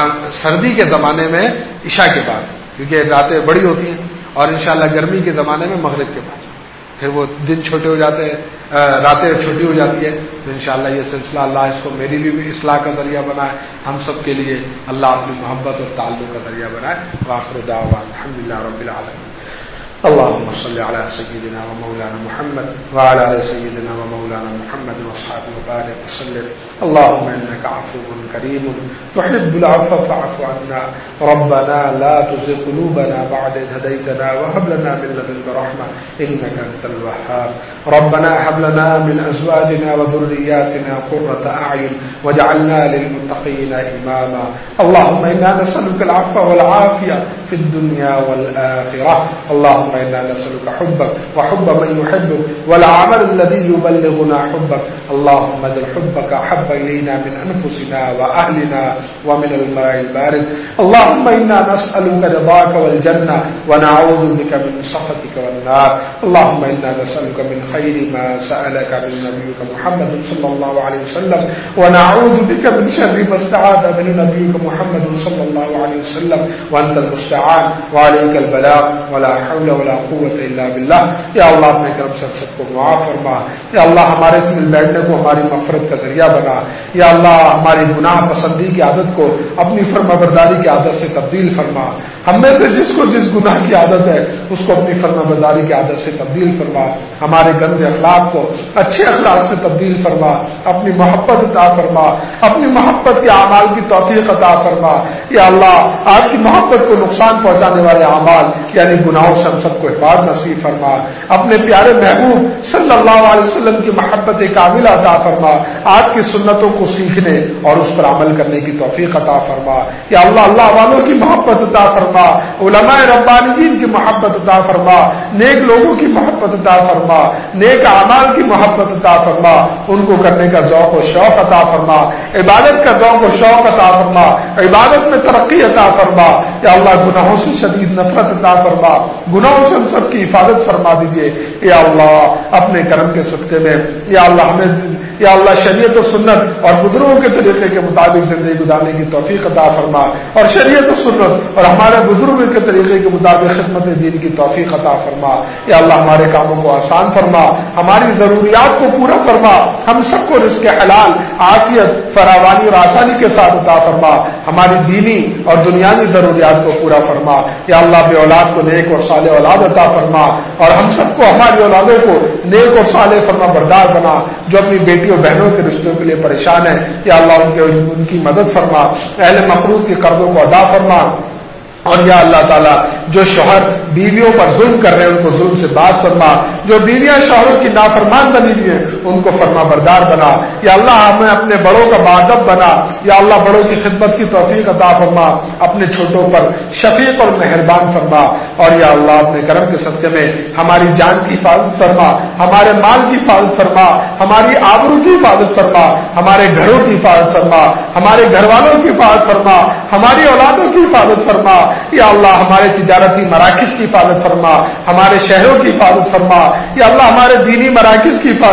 Speaker 1: سردی کے زمانے میں عشاء کے بعد، کیونکہ راتیں بڑی ہوتی ہیں، اور انشاءاللہ گرمی کے زمانے میں مغرب کے بعد، پھر وہ دن چھوٹے ہو جاتے ہیں، راتیں چھوٹی ہو جاتی ہے، تو انشاءاللہ یہ سلسلہ اللہ اس کو میری بھی اصلاح کا ذریعہ بنائے، ہم سب کے لیے اللہ اپنی محبت اور تعلق کا ذریعہ بنائے۔ وآخر دعوانا الحمدللہ رب العالمین۔ اللهم صل على سيدنا ومولانا محمد وعلى آل سيدنا ومولانا محمد واصحابه وبارك وسلم. اللهم إنك عفو كريم تحب العفو فاعف عنا. ربنا لا تزغ قلوبنا بعد إذ هديتنا وهب لنا من لدنك رحمة إنك أنت الوهاب. ربنا هب لنا من أزواجنا وذرياتنا قرة أعين واجعلنا للمتقين إماما. اللهم إنا نسألك العفو والعافية في الدنيا والآخرة. اللهم إنا نسألك حبك وحب من يحبك والعمل الذي يبلغنا حبك. اللهم اجعل حبك أحب إلينا من أنفسنا وأهلنا ومن الماء البارد. اللهم إنا نسألك رضاك والجنة ونعوذ بك من سخطك والنار. اللهم إنا نسألك من خير ما سألك من نبيك محمد صلى الله عليه وسلم ونعوذ بك من شر ما استعاذ من نبيك محمد صلى الله عليه وسلم وأنت المستعان وعليك البلاغ ولا حول ولا قوت الا باللہ. یا اللہ اپنے کرم سے سب کو معاف فرما. یا اللہ ہمارے اس مل بیٹھنے کو ہماری مغفرت کا ذریعہ بنا. یا اللہ ہماری گناہ پسندی کی عادت کو اپنی فرما برداری کی عادت سے تبدیل فرما. ہم میں سے جس کو جس گناہ کی عادت ہے اس کو اپنی فرما برداری کی عادت سے تبدیل فرما. ہمارے گندے اخلاق کو اچھے اخلاق سے تبدیل فرما. اپنی محبت عطا فرما. اپنی محبت کے اعمال کی توفیق عطا فرما. یا اللہ آپ کی محبت کو نقصان پہنچانے والے اعمال یعنی گناہوں سے ہم سب کو حفاظت نصیب فرما. اپنے پیارے محبوب صلی اللہ علیہ وسلم کی محبت کاملہ عطا فرما. آپ کی سنتوں کو سیکھنے اور اس پر عمل کرنے کی توفیق عطا فرما. یا اللہ اللہ والوں کی محبت عطا فرما. علماء ربانیین کی محبت عطا فرما. نیک لوگوں کی محبت عطا فرما. نیک اعمال کی محبت عطا فرما. ان کو کرنے کا ذوق و شوق عطا فرما. عبادت کا ذوق و شوق عطا فرما. عبادت میں ترقی عطا فرما. یا اللہ گناہوں سے شدید نفرت عطا فرما. گناہوں سے ہم سب کی حفاظت فرما دیجیے. یا اللہ اپنے کرم کے صدقے میں یا اللہ ہمیں یا اللہ شریعت و سنت اور بزرگوں کے طریقے کے مطابق زندگی گزارنے کی توفیق عطا فرما اور شریعت و سنت اور ہمارے بزرگوں کے طریقے کے مطابق خدمت دین کی توفیق عطا فرما. یا اللہ ہمارے کاموں کو آسان فرما. ہماری ضروریات کو پورا فرما. ہم سب کو رزق حلال عافیت فراوانی اور آسانی کے ساتھ عطا فرما. ہماری دینی اور دنیاوی ضروریات کو پورا فرما. یا اللہ بے اولاد کو نیک اور صالح اولاد عطا فرما اور ہم سب کو ہماری اولادوں کو نیک اور صالح فرما بردار بنا. جو اپنی بیٹی اور بہنوں کے رشتوں کے لیے پریشان ہیں یا اللہ ان کے ان کی مدد فرما. اہل مقروض کے قرضوں کو ادا فرما. اور یا اللہ تعالیٰ جو شوہر بیویوں پر ظلم کر رہے ہیں ان کو ظلم سے باز فرما. جو بیویاں شوہروں کی نافرمان بنی ہوئی ہیں ان کو فرما بردار بنا. یا اللہ ہمیں اپنے بڑوں کا باادب بنا. یا اللہ بڑوں کی خدمت کی توفیق عطا فرما. اپنے چھوٹوں پر شفیق اور مہربان فرما. اور یا اللہ اپنے کرم کے صدقے میں ہماری جان کی حفاظت فرما. ہمارے مال کی حفاظت فرما. ہماری آبرو کی حفاظت فرما. ہمارے گھروں کی حفاظت فرما. ہمارے گھر والوں کی حفاظت فرما. ہماری اولادوں کی حفاظت فرما. یا اللہ ہمارے تجارتی مراکز کی حفاظت فرما. ہمارے شہروں کی حفاظت فرما. یا اللہ ہمارے دینی مراکز کی حفاظت فرما.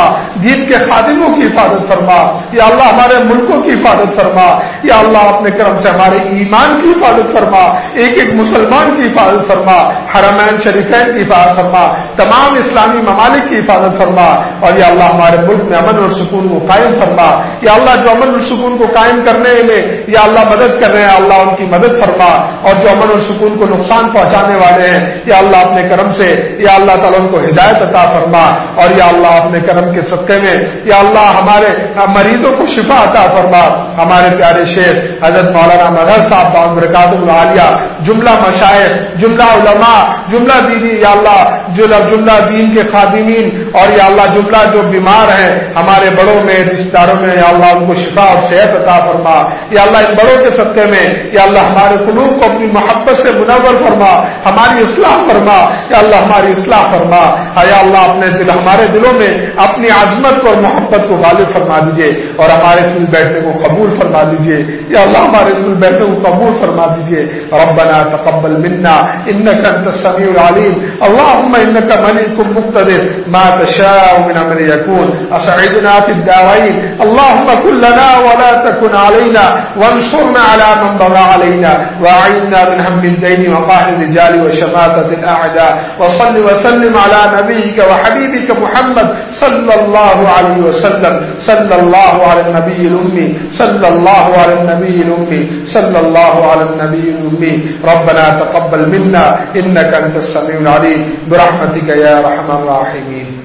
Speaker 2: فرما، دین کے خادموں کی حفاظت فرما، یا اللہ ہمارے ملکوں کی حفاظت فرما، یا اللہ اپنے کرم سے ہمارے ایمان کی حفاظت فرما، ایک ایک مسلمان کی حفاظت فرما، حرمین شریفین کی حفاظت فرما، تمام اسلامی ممالک کی حفاظت فرما، اور یا اللہ ہمارے ملک میں امن اور سکون کو قائم فرما، یا اللہ جو امن اور سکون کو قائم کرنے میں یا اللہ مدد کر رہے ہیں اللہ ان کی مدد فرما، اور جو امن اور سکون کو نقصان پہنچانے والے ہیں یا اللہ اپنے کرم سے یا اللہ تعالیٰ ان کو ہدایت عطا فرما، اور یا اللہ اپنے کرم کے صدقے میں یا اللہ ہمارے مریضوں کو شفا عطا فرما۔ ہمارے پیارے شیخ حضرت مولانا مظہر صاحب دامت برکاتہ العالیہ، جملہ مشائخ، جملہ علماء، جملہ دینی یا اللہ جملہ دین کے خادمین، اور یا اللہ جملہ جو بیمار ہیں ہمارے بڑوں میں رشتہ داروں میں یا اللہ ان کو شفا اور صحت عطا فرما، یا اللہ ان بڑوں کے صدقے میں یا اللہ ہمارے قلوب کو اپنی محبت سے منور فرما، ہماری اصلاح فرما، یا اللہ ہماری اصلاح فرما، یا اللہ اپنے دل ہمارے دلوں میں اپنی عظمت کو اور محبت کو غالب فرما دیجئے، اور ہمارے اس میں بیٹھنے کو قبول فرما دیجئے، یا اللہ ہمارے اس میں بیٹھنے کو قبول فرما دیجئے۔ ربنا تقبل منا انك انت السميع العليم اللهم انك ملك مقتدر ما تشاء من امر يكون اسعدنا في الدارين اللهم كن لنا ولا تكن علينا وانصرنا على من بغى علينا واعنا من هم الدين وقهر الرجال وشماتة الاعداء وصل وسلم على نبيك وحبيبك محمد صلى الله عليه وسلم صلى الله على النبي الأمي صلى الله على النبي الأمي صلى الله على النبي الأمي ربنا تقبل منا إنك أنت السميع العليم برحمتك يا أرحم الراحمين۔